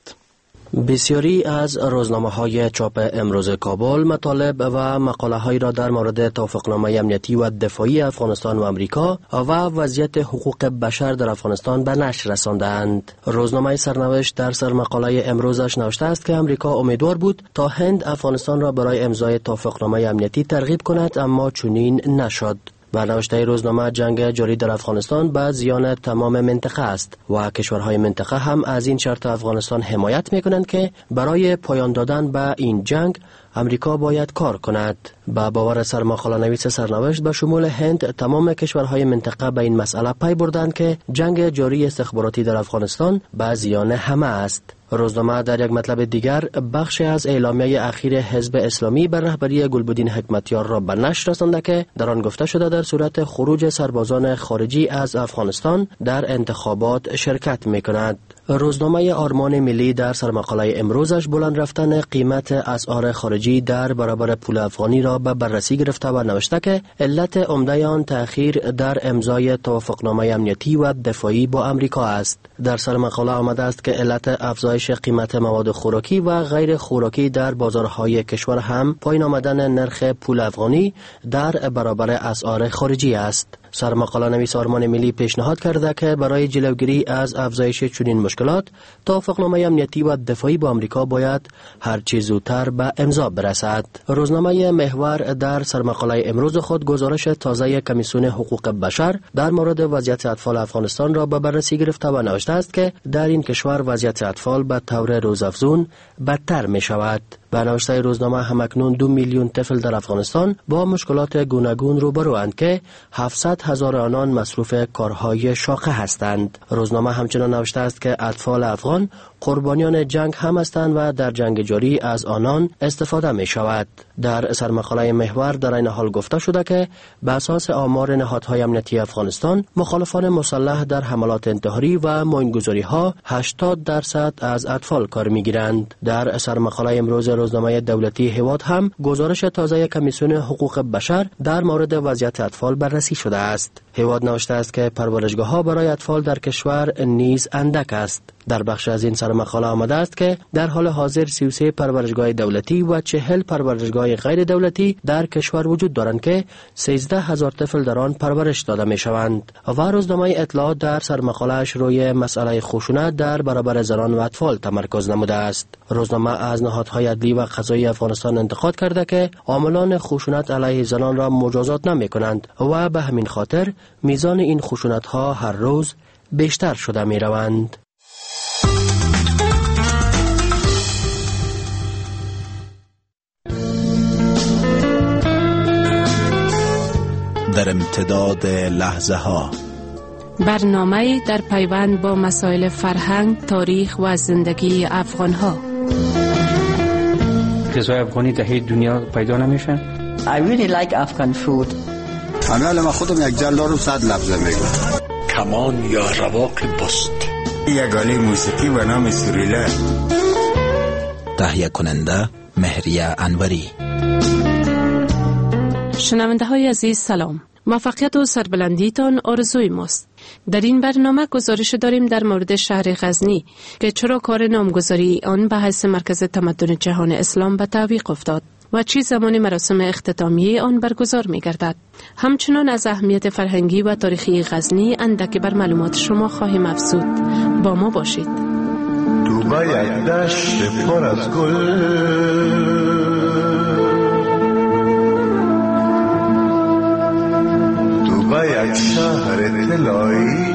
بسیاری از روزنامه های چاپ امروز کابل مطالب و مقاله هایی را در مورد توافقنامه امنیتی و دفاعی افغانستان و امریکا و وضعیت حقوق بشر در افغانستان به نشر رساندند. روزنامه سرنوشت در سر مقاله امروزش نوشته است که امریکا امیدوار بود تا هند افغانستان را برای امضای توافقنامه امنیتی ترغیب کند، اما چنین نشد. بر نوشته روزنامه جنگ جاری در افغانستان به زیان تمام منطقه است و کشورهای منطقه هم از این شرط افغانستان حمایت میکنند که برای پایان دادن به این جنگ امریکا باید کار کند. با باور سرمقاله نویس سرنوشت به شمول هند تمام کشورهای منطقه به این مسئله پی بردند که جنگ جاری استخباراتی در افغانستان به زیان همه است. روزنامه در یک مطلب دیگر بخشی از اعلامیه اخیر حزب اسلامی بر رهبری گلبدین حکمتیار را به نشر رسانده که در آن گفته شده در صورت خروج سربازان خارجی از افغانستان در انتخابات شرکت می‌کند. روزنامه آرمان ملی در سرمقاله امروزش بلند رفتن قیمت اسعار خارجی در برابر پول افغانی را به بررسی گرفته و نوشته که علت عمده آن تأخیر در امضای توافقنامه امنیتی و دفاعی با امریکا است. در سرمقاله آمده است که علت افزایش قیمت مواد خوراکی و غیر خوراکی در بازارهای کشور هم پایین آمدن نرخ پول افغانی در برابر اسعار خارجی است. سرمقاله نویس آرمان ملی پیشنهاد کرده که برای جلوگیری از افزایش چنین مشکلات توافقنامه امنیتی و دفاعی با امریکا باید هر چه زودتر به امضا برسد. روزنامه محور در سرمقاله امروز خود گزارش تازه کمیسیون حقوق بشر در مورد وضعیت اطفال افغانستان را به بررسی گرفته و نوشته است که در این کشور وضعیت اطفال به طور روزافزون بدتر می شود. به نوشته روزنامه همکنون دو میلیون طفل در افغانستان با مشکلات گوناگون روبروند که هفتصد هزار آنان مصروف کارهای شاقه هستند. روزنامه همچنان نوشته است که اطفال افغان قربانیان جنگ هم هستند و در جنگ جاری از آنان استفاده می شود. در سرمقاله محور در این حال گفته شده که به اساس آمار نهادهای امنیتی افغانستان مخالفان مسلح در حملات انتحاری و ماینگذاری ها هشتاد درصد از اطفال کار می گیرند. در سرمقاله امروز روزنامه دولتی هیواد هم گزارش تازه کمیسیون حقوق بشر در مورد وضعیت اطفال بررسی شده است. هیواد نوشته است که پرورشگاه ها برای اطفال در کشور نیز اندک است. در بخش از این سرمقاله آمده است که در حال حاضر سی و سه پرورشگاه دولتی و چهل پرورشگاه غیر دولتی در کشور وجود دارند که سیزده هزار طفل در آن پرورش داده می شوند. و روزنامه اطلاعات در سرمقاله‌اش روی مسئله خشونت در برابر زنان و اطفال تمرکز نموده است. روزنامه از نهادهای عدلی و قضایی افغانستان انتقاد کرده که عاملان خشونت علیه زنان را مجازات نمی کنند و به همین خاطر میزان این خشونت ها هر روز بیشتر شده می روند. در امتداد لحظه ها برنامه در پیوند با مسائل فرهنگ، تاریخ و زندگی افغان ها. غذای افغانی در دنیا پیدا نمیشن. I really like Afghan food. امیال ما خودم یک جل دارم صد لفظه میگم. کمان یا رواق بست. یک آله موسیقی و نام سوریله. تهیه کننده مهریه انوری. شنونده های عزیز سلام. موفقیت و سربلندیتان آرزوی ماست. در این برنامه گزارش داریم در مورد شهر غزنی که چرا کار نامگذاری آن به حیث مرکز تمدن جهان اسلام به تعویق افتاد و چی زمان مراسم اختتامیه آن برگزار می گردد. همچنان از اهمیت فرهنگی و تاریخی غزنی اندکی بر معلومات شما خواهیم افزود. با ما باشید. تو با یک دشت پر از گل، تو با یک شهر طلایی،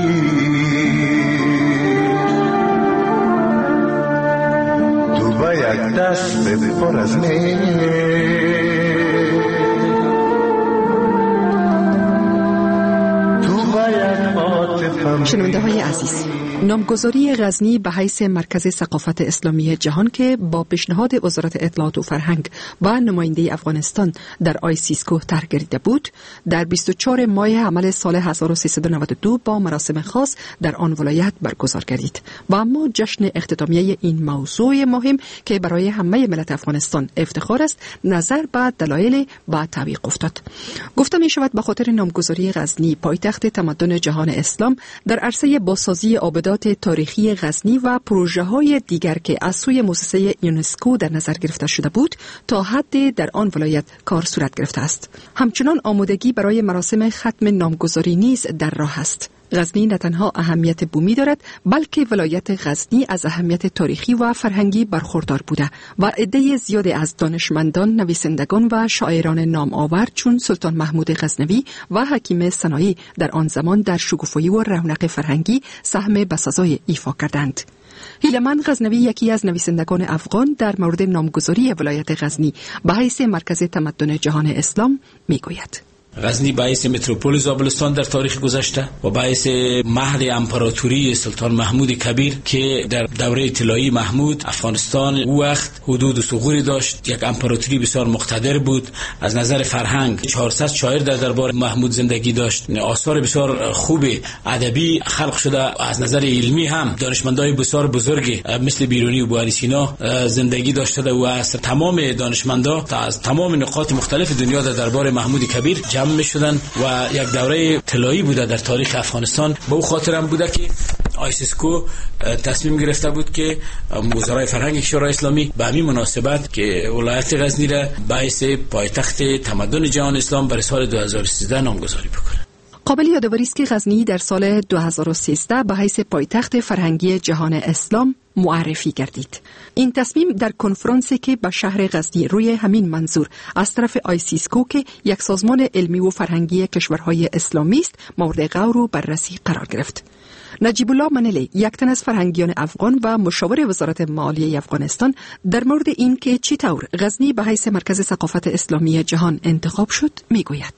تو با یک دست پر از می، شنونده های عزیز، نامگذاری غزنی به حیث مرکز ثقافت اسلامی جهان که با پیشنهاد وزارت اطلاعات و فرهنگ و نماینده افغانستان در آیسیسکو طرح گردیده بود، در بیست و چهارم ماه حمل سال هزار و سیصد و نود و دو با مراسم خاص در آن ولایت برگزار گردید و اما جشن اختتامیه این موضوع مهم که برای همه ملت افغانستان افتخار است، نظر به دلایل با تعویق افتاد. گفته می شود به خاطر نامگذاری غزنی پایتخت تمدن جهان اسلام در عرصه بازسازی آبادان تاریخی غزنی و پروژه های دیگر که از سوی مؤسسه یونسکو در نظر گرفته شده بود تا حد در آن ولایت کار صورت گرفته است. همچنان آمادگی برای مراسم ختم نامگذاری نیز در راه است. غزنی نه تنها اهمیت بومی دارد بلکه ولایت غزنی از اهمیت تاریخی و فرهنگی برخوردار بوده و عده زیادی از دانشمندان، نویسندگان و شاعران نام آور چون سلطان محمود غزنوی و حکیم سنایی در آن زمان در شکوفایی و رونق فرهنگی سهم بسزای ایفا کردند. هیلمن غزنوی یکی از نویسندگان افغان در مورد نامگذاری ولایت غزنی به حیث مرکز تمدن جهان اسلام میگوید: غزنی باعث متروپول زابلستان در تاریخ گذشته و باعث مهد امپراتوری سلطان محمود کبیر که در دوره طلایی محمود افغانستان او وقت حدود و ثغوری داشت، یک امپراتوری بسیار مقتدر بود. از نظر فرهنگ چهارصد شاعر در دربار محمود زندگی داشت، آثار بسیار خوب ادبی خلق شده. از نظر علمی هم دانشمندای بسیار بزرگی مثل بیرونی و ابوعلی سینا زندگی داشته و از تمام دانشمندا از تمام نقاط مختلف دنیا در دربار محمود کبیر جمع می شدن و یک دوره طلایی بوده در تاریخ افغانستان. به او خاطر هم بوده که آیسیسکو تصمیم گرفته بود که وزرای فرهنگ شورای اسلامی به همین مناسبت که ولایت غزنی را باعث پایتخت تمدن جهان اسلام برای سال دو هزار و سیزده نامگذاری بکنه. قابل یادآوری است که غزنی در سال دو هزار و سیزده به حیث پایتخت فرهنگی جهان اسلام معرفی گردید. این تصمیم در کنفرانسی که به شهر غزنی روی همین منظور از طرف آیسیسکو که یک سازمان علمی و فرهنگی کشورهای اسلامی است مورد غور و بررسی قرار گرفت. نجیب الله منلی، یک تن از فرهنگیان افغان و مشاور وزارت مالیه افغانستان، در مورد این که چطور غزنی به حیث مرکز ثقافت اسلامی جهان انتخاب شد میگوید: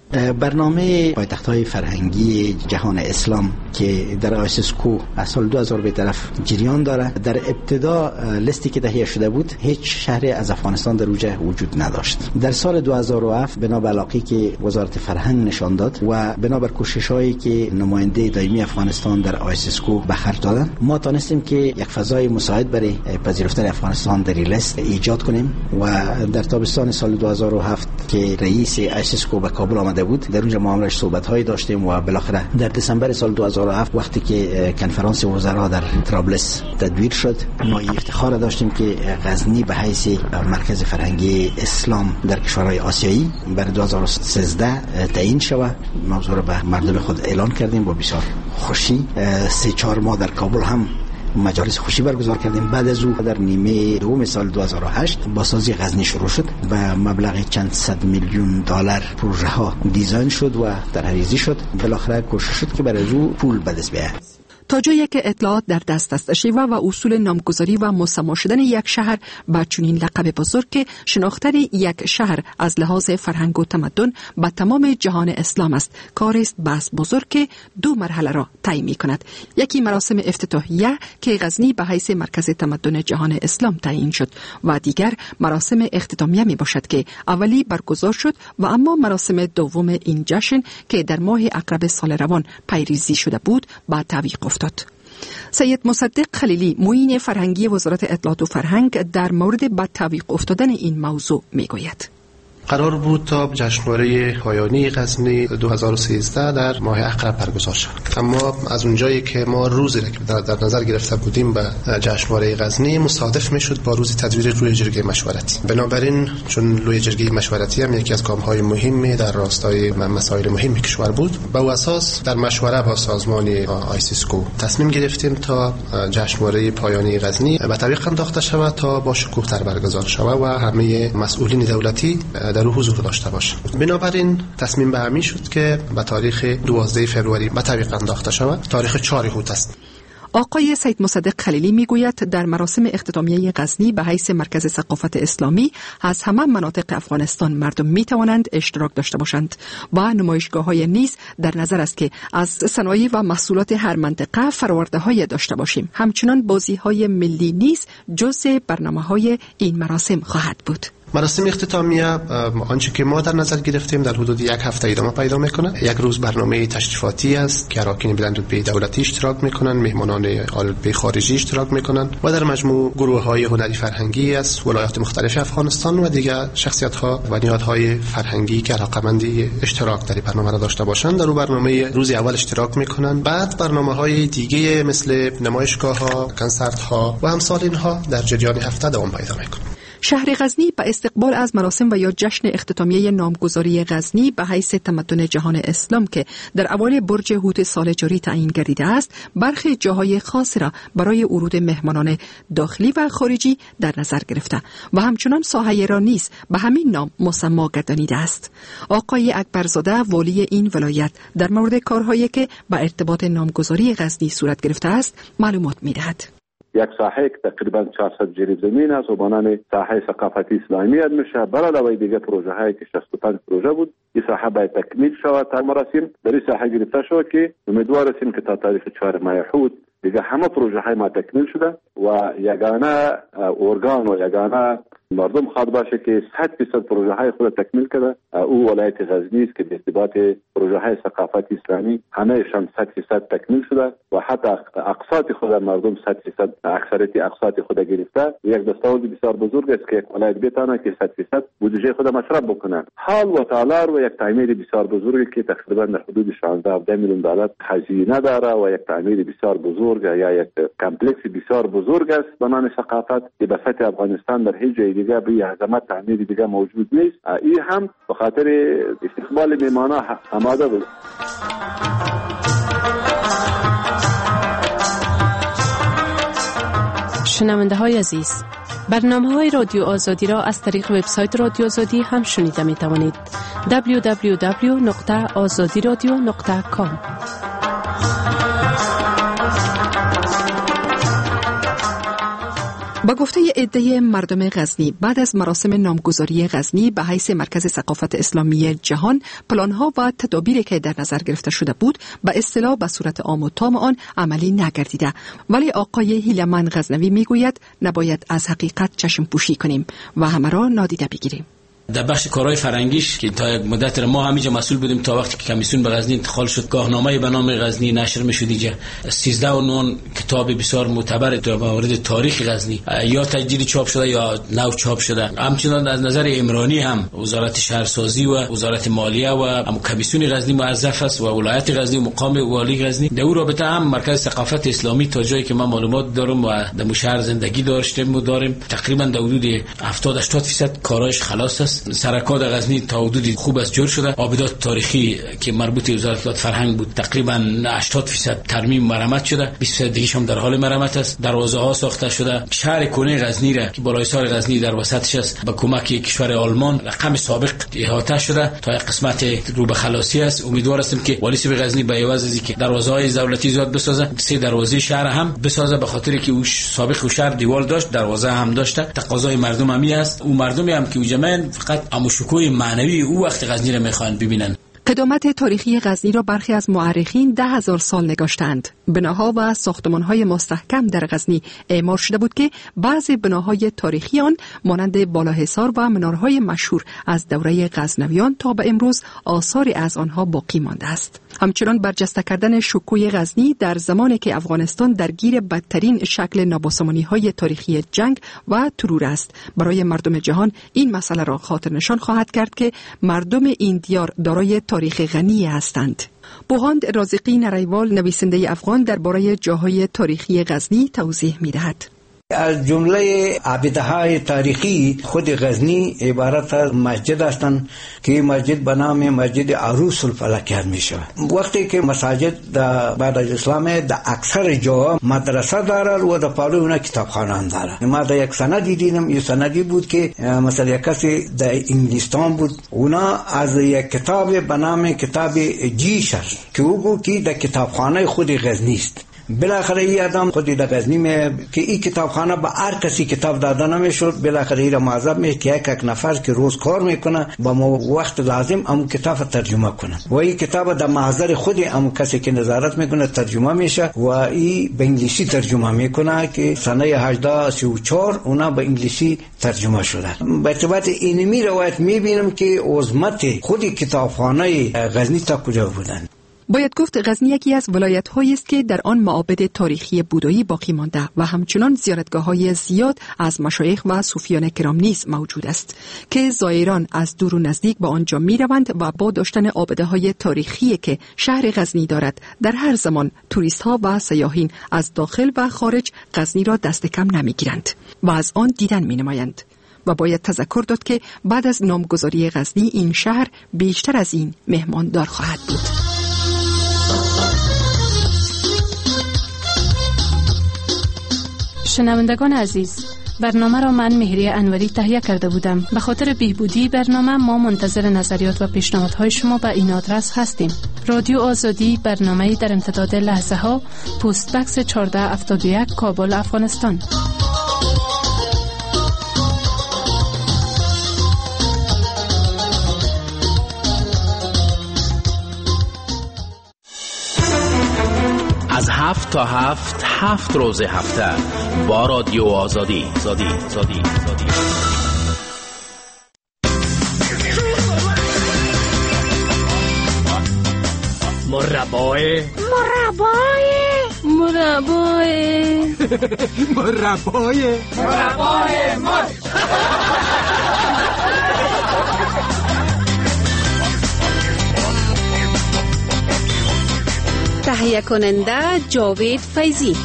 برنامه پایتخت‌های فرهنگی جهان اسلام که در آیسیسکو از سال دو هزار به طرف جریان داره، در ابتدا لیستی که تهیه شده بود هیچ شهری از افغانستان در اوجه وجود نداشت. در سال دو هزار و هفت بنابر علاقه‌ای که وزارت فرهنگ نشان داد و بنابر کوشش‌هایی که نماینده دائمی افغانستان در آیسیسکو به خرج دادن، ما تونستیم که یک فضای مساعد برای پذیرفتن افغانستان در این لیست ایجاد کنیم و در تابستان سال دو هزار و هفت که رئیس آیسیسکو به کابل آمده بود، در اونجا معاملش صحبت‌هایی داشتیم و بالاخره در دسامبر سال دو هزار و هفت وقتی که کنفرانس وزرا در طرابلس تدویر شد، ما افتخار داشتیم که غزنی به حیث مرکز فرهنگی اسلام در کشورهای آسیایی برای دو هزار و سیزده تعیین شود. موضوع را به مردم خود اعلان کردیم با بسیار خوشی. سه چهار ماه در کابل هم مجالس خوشی برگزار کردیم. بعد از او در نیمه دوم سال دو هزار و هشت بازسازی غزنی شروع شد و مبلغ چند صد میلیون دلار پروژه ها دیزاین شد و طرحریزی شد. بالاخره کوشش شد که برای او پول به دست بیاید. تا جایی که اطلاعات در دست است، شیوه و اصول نامگذاری و مسما شدن یک شهر با چنین لقب بزرگ که شناختن یک شهر از لحاظ فرهنگ و تمدن به تمام جهان اسلام است، کاری است بس بزرگ که دو مرحله را طی می‌کند. یکی مراسم افتتاحیه که غزنی به حیث مرکز تمدن جهان اسلام تعیین شد و دیگر مراسم اختتامیه می باشد که اولی برگزار شد و اما مراسم دوم این جشن که در ماه عقرب سال روان پیریزی شده بود با تعویق افتاد. سید مصدق خلیلی، معین فرهنگی وزارت اطلاعات و فرهنگ، در مورد به تعویق افتادن این موضوع میگوید. قرار بود تا جشنواره پایانی غزنی دو هزار و سیزده در ماه عقرب برگزار شد، اما از اونجایی که ما روزی را که در, در نظر گرفته بودیم به جشنواره غزنی مصادف میشد با روز تدویر روی جرگه مشورتی. بنابراین چون روی جرگه مشورتی هم یکی از گام‌های مهمی در راستای مسائل مهم کشور بود، به اساس در مشوره با سازمان آیسیسکو تصمیم گرفتیم تا جشنواره پایانی غزنی به تعویق انداخته شود تا با شکوه‌تر برگزار شود و همه مسئولین دولتی در حضور داشته باشه. بنابراین تصمیم به همین شد که به تاریخ دوازده فوریه به تعویق انداخته شود. تاریخ چهار هوت است. آقای سید مصدق خلیلی میگوید در مراسم اختتامیه غزنی به حیث مرکز ثقافت اسلامی از همه مناطق افغانستان مردم می توانند اشتراک داشته باشند و نمایشگاه‌های نیز در نظر است که از صنایع و محصولات هر منطقه فراورده‌های داشته باشیم. همچنان بازی‌های ملی نیز جزء برنامه‌های این مراسم خواهد بود. مراسم اختتامیه آنچه که ما در نظر گرفتیم در حدود یک هفته ادامه پیدا میکنه. یک روز برنامه تشریفاتی است که اراکین بلندرتبه دولتی اشتراک میکنن، مهمانان آل‌البه خارجی اشتراک میکنن و در مجموع گروه های هنری فرهنگی از ولایات مختلف افغانستان و دیگر شخصیت ها و نهادهای فرهنگی که علاقمندی اشتراک در برنامه را داشته باشند در برنامه روز اول اشتراک میکنن. بعد برنامه های دیگه مثل نمایشگاه ها، کنسرت ها و امثال اینها در جریان هفته دوام پیدا میکنه. شهر غزنی به استقبال از مراسم و یا جشن اختتامیه نامگذاری غزنی به حیث تمدن جهان اسلام که در اوایل برج هوت سال جاری تعیین گردیده است، برخی جاهای خاص را برای ورود مهمانان داخلی و خارجی در نظر گرفته و همچنان ساحه را نیز به همین نام مسما گردانیده است. آقای اکبرزاده، والی این ولایت، در مورد کارهایی که به ارتباط نامگذاری غزنی صورت گرفته است معلومات می‌دهد. یک ساحه که تقریبا چهارصد جریب زمین است و بانان ساحه ثقافتی اسلامی اد میشه. بر علاوه دیگه پروژه هایی که شصت و پنج پروژه بود، این ساحه باید تکمیل شود تا مراسم در این ساحه گرفته شود که امیدوار هستیم که تا تاریخ چهار ماه حود دیگه همه پروژه های ما تکمیل شده و یگانه ارگان و یگانه مردم خواد باشه که صد درصد پروژه های خود تکمیل کرده. او ولایت غزنی است که به ارتباط پروژه های ثقافت اسلامی همهشان صد درصد تکمیل شده و حتی اقساط خود مردم صد درصد اکثریت اقساط خود گرفته. یک دستاورد بسیار بزرگ است که ولایت بتونه که صد درصد بودجه خود مصرف بکنه. حال و تالار و یک تعمیر بسیار بزرگی که تقریبا در حدود شانزده میلیون دلار هزینه داره و یک تعمیر بسیار بزرگ یا یک کمپلکس بسیار بزرگ است به نام ثقافت که به سطح افغانستان در هیچ جای دیگه به عظمت تعمیر دیگه موجود نیست. این هم به خاطر استقبال مهمانان آماده بود. شنونده های عزیز، برنامه های رادیو آزادی را از طریق وبسایت رادیو آزادی هم شنیده می توانید. دبلیو دبلیو دبلیو نقطه آزادی رادیو نقطه کام. با گفته عده مردم غزنی، بعد از مراسم نامگذاری غزنی به حیث مرکز ثقافت اسلامی جهان، پلانها و تدابیری که در نظر گرفته شده بود به اصطلاح به صورت عام و تام آن عملی نگردیده. ولی آقای هیلمن غزنوی میگوید نباید از حقیقت چشم پوشی کنیم و همه را نادیده بگیریم. در بخش کارهای فرهنگیش که تا یک مدت ما همینجا مسئول بودیم تا وقتی که کمیسیون به غزنی انتقال شد، گاهنامه به نام غزنی نشر میشد. اینجا سیزده عنوان کتاب بسیار معتبر در مورد تاریخ غزنی یا تجدید چاپ شده یا نو چاپ شده. همچنان از نظر عمرانی هم وزارت شهرسازی و وزارت مالیه و هم کمیسیون غزنی موظف است و ولایت غزنی و مقام والی غزنی. در اون رابطه هم مرکز ثقافت اسلامی تا جایی که من معلومات دارم و در شهر زندگی داشتیم و داریم تقریبا در حدود هفتاد هشتاد درصد کارایش خلاص است. سرکار غزنی تا حدودی خوب از جور شده. آبادات تاریخی که مربوط به وزارت فرهنگ بود تقریبا هشتاد درصد ترمیم مرمت شده، بیست درصد دیگه هم در حال مرمت است. دروازه ها ساخته شده. شهر کنه غزنی را که بالای سر غزنی در وسطش است با کمک کشور آلمان رقم سابق احاطه شده تا یک قسمت رو به خلاصی است. امیدوار هستم که والی صاحب غزنی به عوض از اینکه دروازه های دولتی زیاد بسازه، سه دروازه شهر هم بسازه، به خاطر که او سابق او شهر دیوار داشت، دروازه هم داشته. تقاضای مردم همی است. او مردمی هم که جمعن فقط اما شکوه معنوی او وقت غزنی را میخوان ببینن. قدامت تاریخی غزنی را برخی از مورخین ده هزار سال نگاشتند. بناها و ساختمان‌های مستحکم در غزنی اعمار شده بود که بعضی بناهای تاریخی آن مانند بالاحصار و منارهای مشهور از دوره غزنویان تا به امروز آثاری از آنها باقی مانده است. همچنان برجسته کردن شکوه غزنی در زمانی که افغانستان درگیر بدترین شکل نابسامانی‌های تاریخی جنگ و ترور است، برای مردم جهان این مسئله را خاطر نشان خواهد کرد که مردم این دیار دارای تاریخ غنی هستند. بوهاند رازقی نریوال، نویسنده افغان، درباره جاهای تاریخی غزنی توضیح می‌دهد. از جمله عابده‌های تاریخی خود غزنی عبارت از مسجد هستند که مسجد به نام مسجد عروس الفلک یاد میشه. وقتی که مساجد بعد از اسلام در اکثر جاها مدرسه داره و در پالو اونا کتابخانه داره. ما در یک سندی دیدم، یه سندی بود که مثلا یک کسی در انگلستان بود، اونا از یک کتاب به نام کتاب جیشر که او گفت که در کتابخانه خود غزنی است. بالاخره این آدم خودی در غزنی می که این کتابخانه به هر کسی کتاب داده نمیشد، بالاخره این را معذب می که یک یک نفر که روز کار میکنه با وقت لازم هم کتاب ترجمه کنه و این کتاب در محضر خودی هم کسی که نظارت میکنه ترجمه میشه و این به انگلیسی ترجمه میکنه که سنه هجده سی و چهار اونا به انگلیسی ترجمه شده. به ارتباط اینمی روایت میبینم که عظمت خود کتابخانه غزنی تا کجا بودن. باید گفت غزنی یکی از ولایت‌هایی است که در آن معابد تاریخی بودایی باقی مانده و همچنان زیارتگاه‌های زیاد از مشایخ و صوفیان کرام نیز موجود است که زائران از دور و نزدیک به آنجا می‌روند و با داشتن عابده‌های تاریخی که شهر غزنی دارد، در هر زمان توریست‌ها و سیاحین از داخل و خارج غزنی را دست کم نمی‌گیرند و از آن دیدن می‌نمایند. و باید تذکر داد که بعد از نامگذاری غزنی این شهر بیشتر از این مهماندار خواهد بود. شنوندگان عزیز، برنامه را من مهری انوری تهیه کرده بودم. به خاطر بهبودی برنامه ما منتظر نظریات و پیشنهادهای شما به این آدرس هستیم. رادیو آزادی، برنامه در امتداد لحظه ها، پست بکس چهارده هفتاد و یک، کابل، افغانستان. از هفت تا هفت هفت روز هفته با رادیو آزادی آزادی آزادی آزادی مربای مربای مربای مربای مربای مر تهیه کننده جاوید فیضی.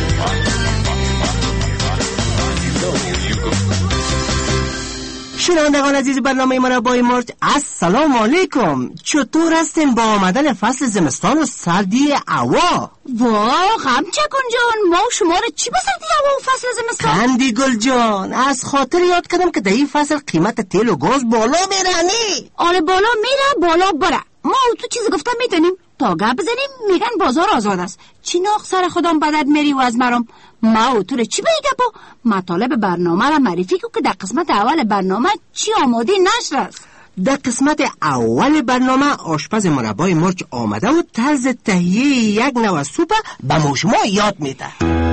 شنوندگان عزیز برنامه مربای مرد، السلام علیکم. چطور هستین با آمدن فصل زمستان و سردی هوا؟ واو غمچکون جان، ما شما را چی به سردی هوا و فصل زمستان؟ خندی گل جان، از خاطر یاد کردم که در این فصل قیمت تیل و گاز بالا میره. آره بالا میره بالا بره. ما تو چیزی گفتم میدونیم؟ تا گپ بزنیم میگن بازار آزاد است. چی ناق سر خودم بدد میری و از مرام ما و تو چی بگی با مطالب برنامه را معرفی کو که در قسمت اول برنامه چی آماده نشر است. در قسمت اول برنامه آشپز مربای مرچ آمده و طرز تهیه یک نوع سوپ به ما شما یاد میده.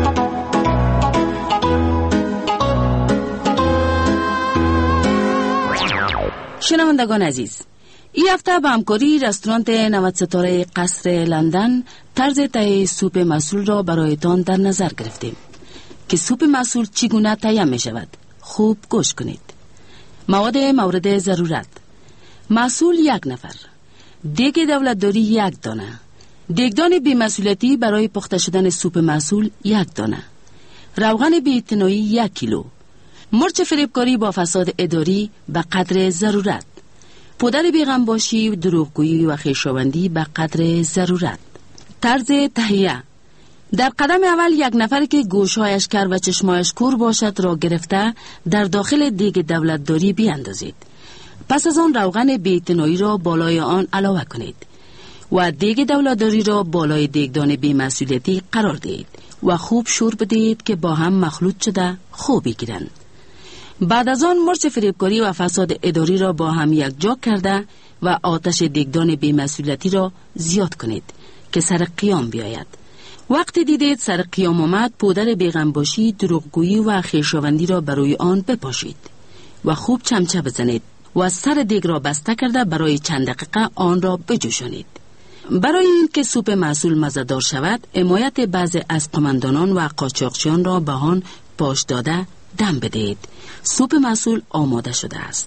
شنوندگان عزیز، این هفته با همکاری رستوران نود ستاره قصر لندن طرز تهیه سوپ محصول را برایتان در نظر گرفتیم که سوپ محصول چگونه تهیه می شود. خوب گوش کنید. مواد مورد ضرورت: محصول یک نفر، دیگ دولتداری یک دانه، دیگدان بی‌مسئولیتی برای پخته شدن سوپ محصول یک دانه، روغن بی‌اعتنایی یک کیلو، مرچ فریبکاری با فساد اداری به قدر ضرورت، پودر بیغمباشی، دروغگویی و خویشاوندی به قدر ضرورت. طرز تهیه: در قدم اول یک نفر که گوشهایش کر و چشمایش کور باشد را گرفته در داخل دیگ دولتداری بیاندازید. پس از آن روغن بی‌اعتنایی را بالای آن علاوه کنید و دیگ دولتداری را بالای دیگدان بی‌مسئولیتی قرار دهید و خوب شور بدهید که با هم مخلوط شده خوب بگیرند. بعد از آن مرچ فریبکاری و فساد اداری را با هم یک جا کرده و آتش دیگدان بی‌مسئولیتی را زیاد کنید که سر قیام بیاید. وقتی دیدید سر قیام آمد، پودر بیغمباشی، دروغگویی و خویشاوندی را بروی آن بپاشید و خوب چمچه بزنید و سر دیگ را بسته کرده برای چند دقیقه آن را بجوشانید. برای اینکه سوپ محصول مزه‌دار شود، حمایت بعضی از قماندانان و قاچاقچیان را به آن پاش داده دم بدهید. سوپ محصول آماده شده است.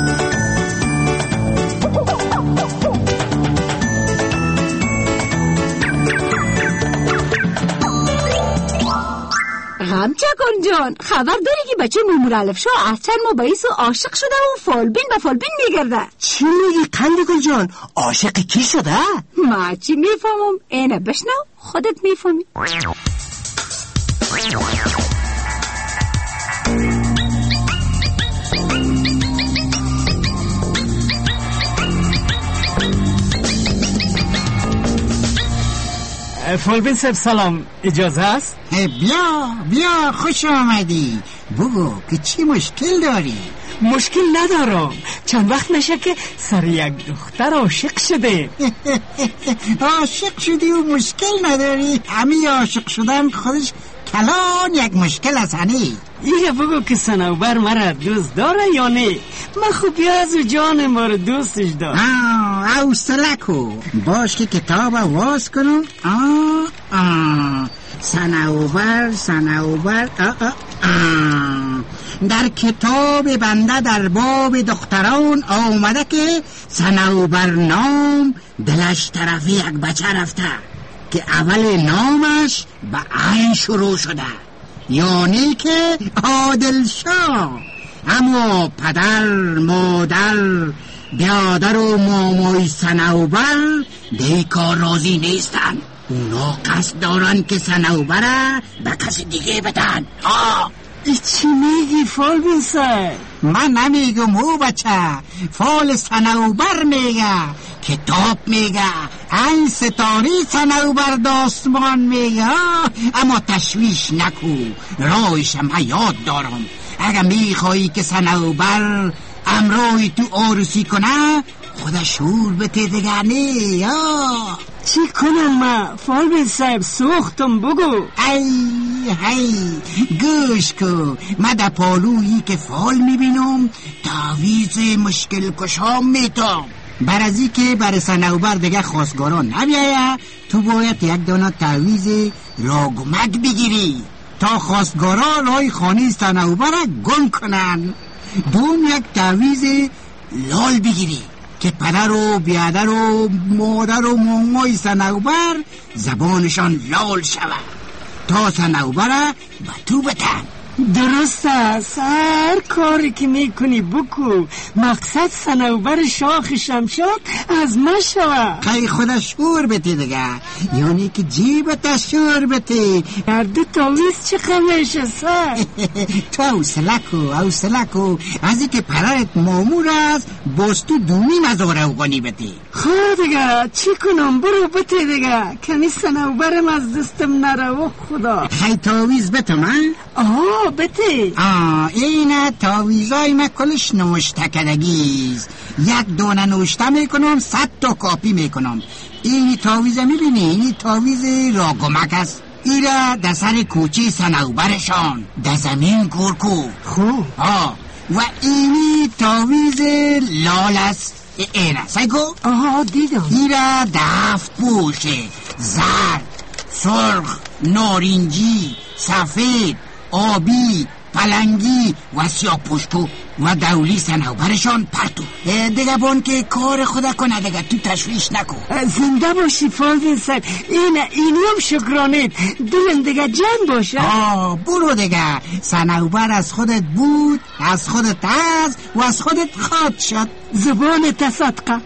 غمچکان جان، خبر داری که بچه مومور الف شاه از چند ماه باعث عاشق شده و فالبین به فالبین میگرده؟ چی میگی قندگل جان؟ عاشق کی شده؟ ما چی میفهمم؟ اینه بشنو خودت میفهمی. فالبین صاحب سلام، اجازه است؟ بیا بیا خوش آمدی. بگو که چی مشکل داری؟ مشکل ندارم، چند وقت نشه که سر یک دختر عاشق شده. عاشق شدی و مشکل نداری؟ همین عاشق شدن خودش کلان یک مشکل است. هنی یه بگو که صنوبر مرا دوست داره یا نه؟ من خوب از جان ما رو دوستش دارم. آه او سلکو باش که کتاب واز کنم. آه آه صنوبر صنوبر آه آه آه در کتاب بنده در باب دختران آمده که صنوبر نام دلش طرفی یک بچه رفته که اول نامش به عین شروع شده، یعنی که عادل شاه. اما پدر مادر بیادر و مامای صنوبر به کار راضی نیستن. اونا قصد دارن که صنوبر به کسی دیگه بدن. آه چی میگی فالبین صاحب؟ من نمیگم او بچه، فال صنوبر میگه، کتاب میگه، این ستاری صنوبر داستمان میگه. اما تشویش نکو، رایشم یاد دارم. اگه میخوایی که صنوبر امروی تو عروسی کنه، خدا شور بته دیگر نی. چی کنم ما فالبین صاحب؟ سوختم، بگو. ای ای گوش کو، من در پالویی که فال میبینم تعویز مشکل کشام میتام. برازی که بر صنوبر دیگه خواستگاران نبیایه، تو باید یک دانه تعویز راگمک بگیری تا خواستگاران رای خانه صنوبر گم کنن. دوم یک تعویز لال بگیری که پدر و بیادر و مادر و مامای صنوبر زبانشان لال شود تا صنوبر به تو بتن. درست است، هر کاری که میکنی بکو، مقصد صنوبر شاخ شمشاد از ما شود. خیلی خودش شور بتی دیگه، یعنی که جیبت شور بتی. هر دو تاویز چه خمیشه سر؟ تو اوسلکو اوسلکو از اینکه پرایت مامور است باز تو دونی مزاره اوگانی بتی. خواه دیگه چی کنم، برو بتی دیگه، کمی صنوبرم از دستم نرو خدا. خیلی تاویز بتم ها؟ آه بتی. آه اینه تاویزای من کلش نوشتکدگیز، یک دونه نوشته میکنم صد تا کاپی میکنم. اینی تاویز میبینی، اینی تاویز راگمک است. ایره در سر کوچی صنوبرشان در زمین گرکو خوب. آه و اینی تاویز لال است. اینه سایگو؟ آها دیدم. ایره دفت پوشه، زرد، سرخ، نارنجی، سفید، آبی، پلنگی و سیاه پشتو و دولی صنوبرشان پرتو. دیگه بون که کار خدا کنه دیگه، تو تشویش نکن. زنده باشی فالدین صاحب، این اینی هم شکرانید، دلم دیگه جمع باشه. آه برو دیگه، صنوبر از خودت بود، از خودت از و از خودت خاط شد. زبان تصدقه.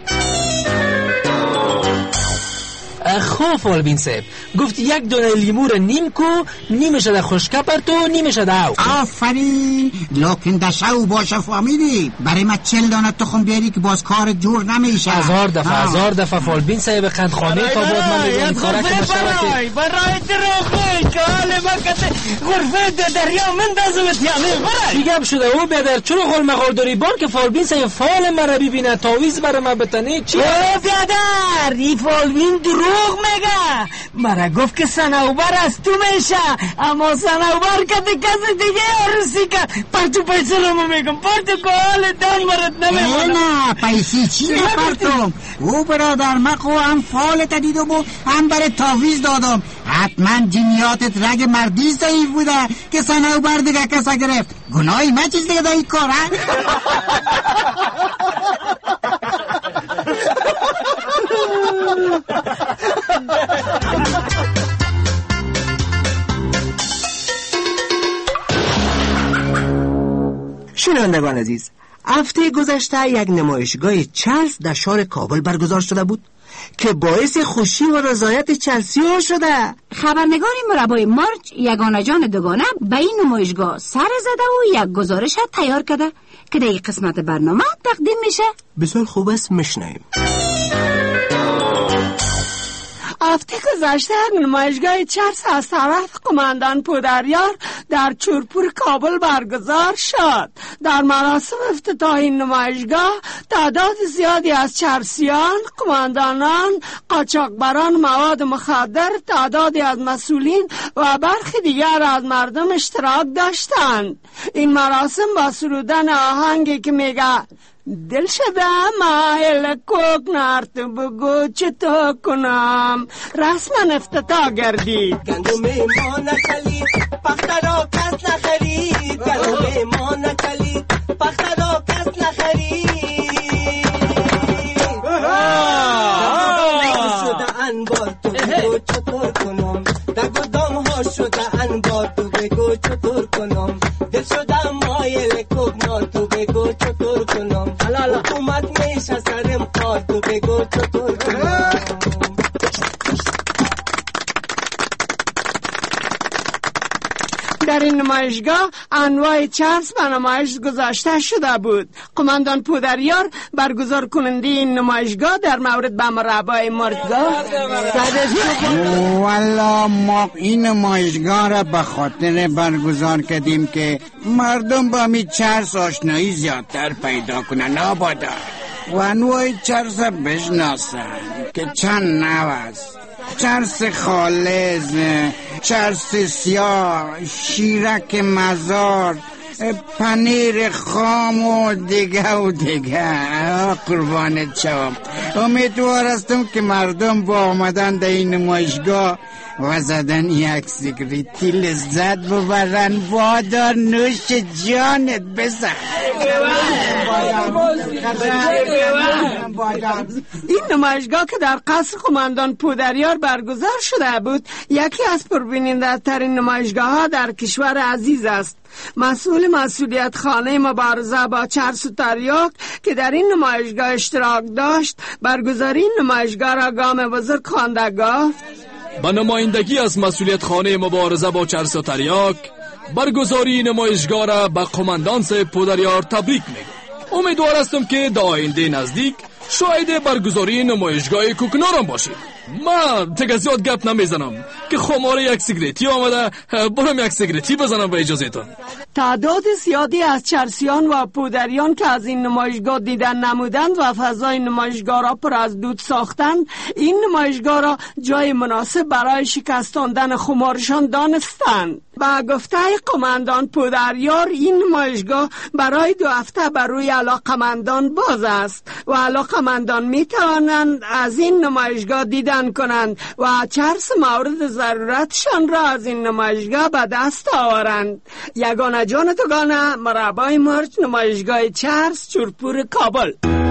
خوب فالبین صاحب گفت یک دونه لیمو رو نیم کو، نیمش در خشکه پرتو، نیمش در او. آفرین، لکن دشو باشه فامیلی. برای ما چل دانه تخم بیاری که باز کار جور نمیشه. هزار دفعه هزار دفعه فالبین صاحب قندخانه تا بود من میگم کارا که برای برای دروغی که حال وقت غرفه دریا من دازمت یعنی برای دیگه شده او بیادر چرا غل مغارداری بان که فالبین صاحب فال مرا ببینه تاویز برای من بتنی چی؟ او بیادر ای فالبین دروغ میگه، مرا گفت که صنوبر از تو میشه، اما صنوبر که کسی دیگه عروسی که پرتو پیسه رو میگم، پرتو که حال دان مرد نمیمونه. نه پیسی چی نپرتم، او برادر مقو هم فالت دیدم و هم برای تاویز دادم. حتما جنیاتت رگ مردی ضعیف بوده که صنوبر دیگه کسا گرفت. گناهی من چیز دیگه دایی کاره. شنوندگان عزیز، هفته گذشته یک نمایشگاه چلس در شهر کابل برگزار شده بود که باعث خوشی و رضایت چلسی‌ها شده. خبرنگار مربای مارچ یگانه جان دوگانه به این نمایشگاه سر زده و یک گزارش تیار کرده که در این قسمت برنامه تقدیم میشه. بسیار خوب است، میشنویم. هفته گذشته نمایشگاه چرس از طرف قماندان پودریار در چورپور کابل برگزار شد. در مراسم افتتاح این نمایشگاه تعداد زیادی از چرسیان، قماندانان، قاچاقبران مواد مخدر، تعدادی از مسئولین و برخی دیگر از مردم اشتراک داشتند. این مراسم با سرودن آهنگی که میگه دل شده مایل کوک نارت بگو چطور کنم رسما افتتاح گردید. گندم ما نکلید پخت را کس نخرید، گندم ما نکلید پخت را کس نخرید. شده انبار تو بگو چطور کنم، در گدام ها شده انبار تو بگو چطور کنم. دل شده مایل کوک نار تو بگو چطور کنم. حکومت میشه سرم کار تو بگو چطور کنم. در این نمایشگاه انواع چرس به نمایش گذاشته شده بود. قماندان پودریار برگزار کننده این نمایشگاه در مورد به مربای مردگاه والا ما این نمایشگاه را به خاطر برگزار کردیم که مردم با می چرس آشنایی زیادتر پیدا کنن آبادا و انواع چرس بشناسن که چند نوع است. چرس خالص، چرس سیاه، شیرک مزار، پنیر خام و دیگه و دیگه. قربانت شوم. امیدوار هستم که مردم با آمدن در این نمایشگاه و زدن یک سیگریتی لذت ببرن. وادار نوش جانت بزن. این نمایشگاه که در قصر قماندان پودریار برگزار شده بود یکی از پربیننده ترین نمایشگاه ها در کشور عزیز است. مسئول مسئولیت خانه مبارزه با چرس و تریاک که در این نمایشگاه اشتراک داشت برگزاری این نمایشگاه را گام بزرگ خوانده گفت: با نمایندگی از مسئولیت خانه مبارزه با چرس و تریاک برگزاری نمایشگاه را به قماندان صاحب پودریار تبریک میگم. امیدوار هستم که در آینده نزدیک شاید برگزاری نمایشگاه کوکنارم باشید. من تگه زیاد گپ نمیزنم که خماره یک سیگریتی آمده، برم یک سیگریتی بزنم به اجازهتون. تعداد زیادی از چرسیان و پودریان که از این نمایشگاه دیدن نمودند و فضای نمایشگاه را پر از دود ساختند این نمایشگاه را جای مناسب برای شکستاندن خمارشان دانستند. با گفته قماندان پودریار این نمایشگاه برای دو هفته بر روی علاقمندان باز است و علاقمندان می توانند از این نمایشگاه دیدن کنند و چرس مورد ضرورتشان را از این نمایشگاه به دست آورند. یگانه جان توگانه، مربای مرچ، نمایشگاه چرس، چورپور، کابل.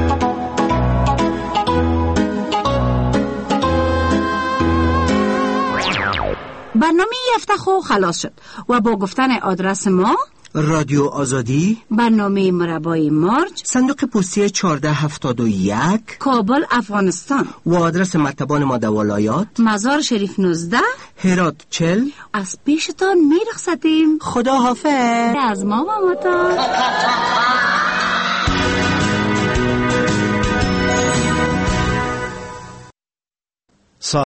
برنامه یفته خو خلاص شد و با گفتن آدرس ما: رادیو آزادی، برنامه مربای مارج، صندوق پستی چهارده هفتاد و یک، کابل، افغانستان. و آدرس مکتبان ما در ولایات: مزار شریف نوزده، هرات چل. از پیشتان میرخصتیم. خدا حافظ. از ما و متا.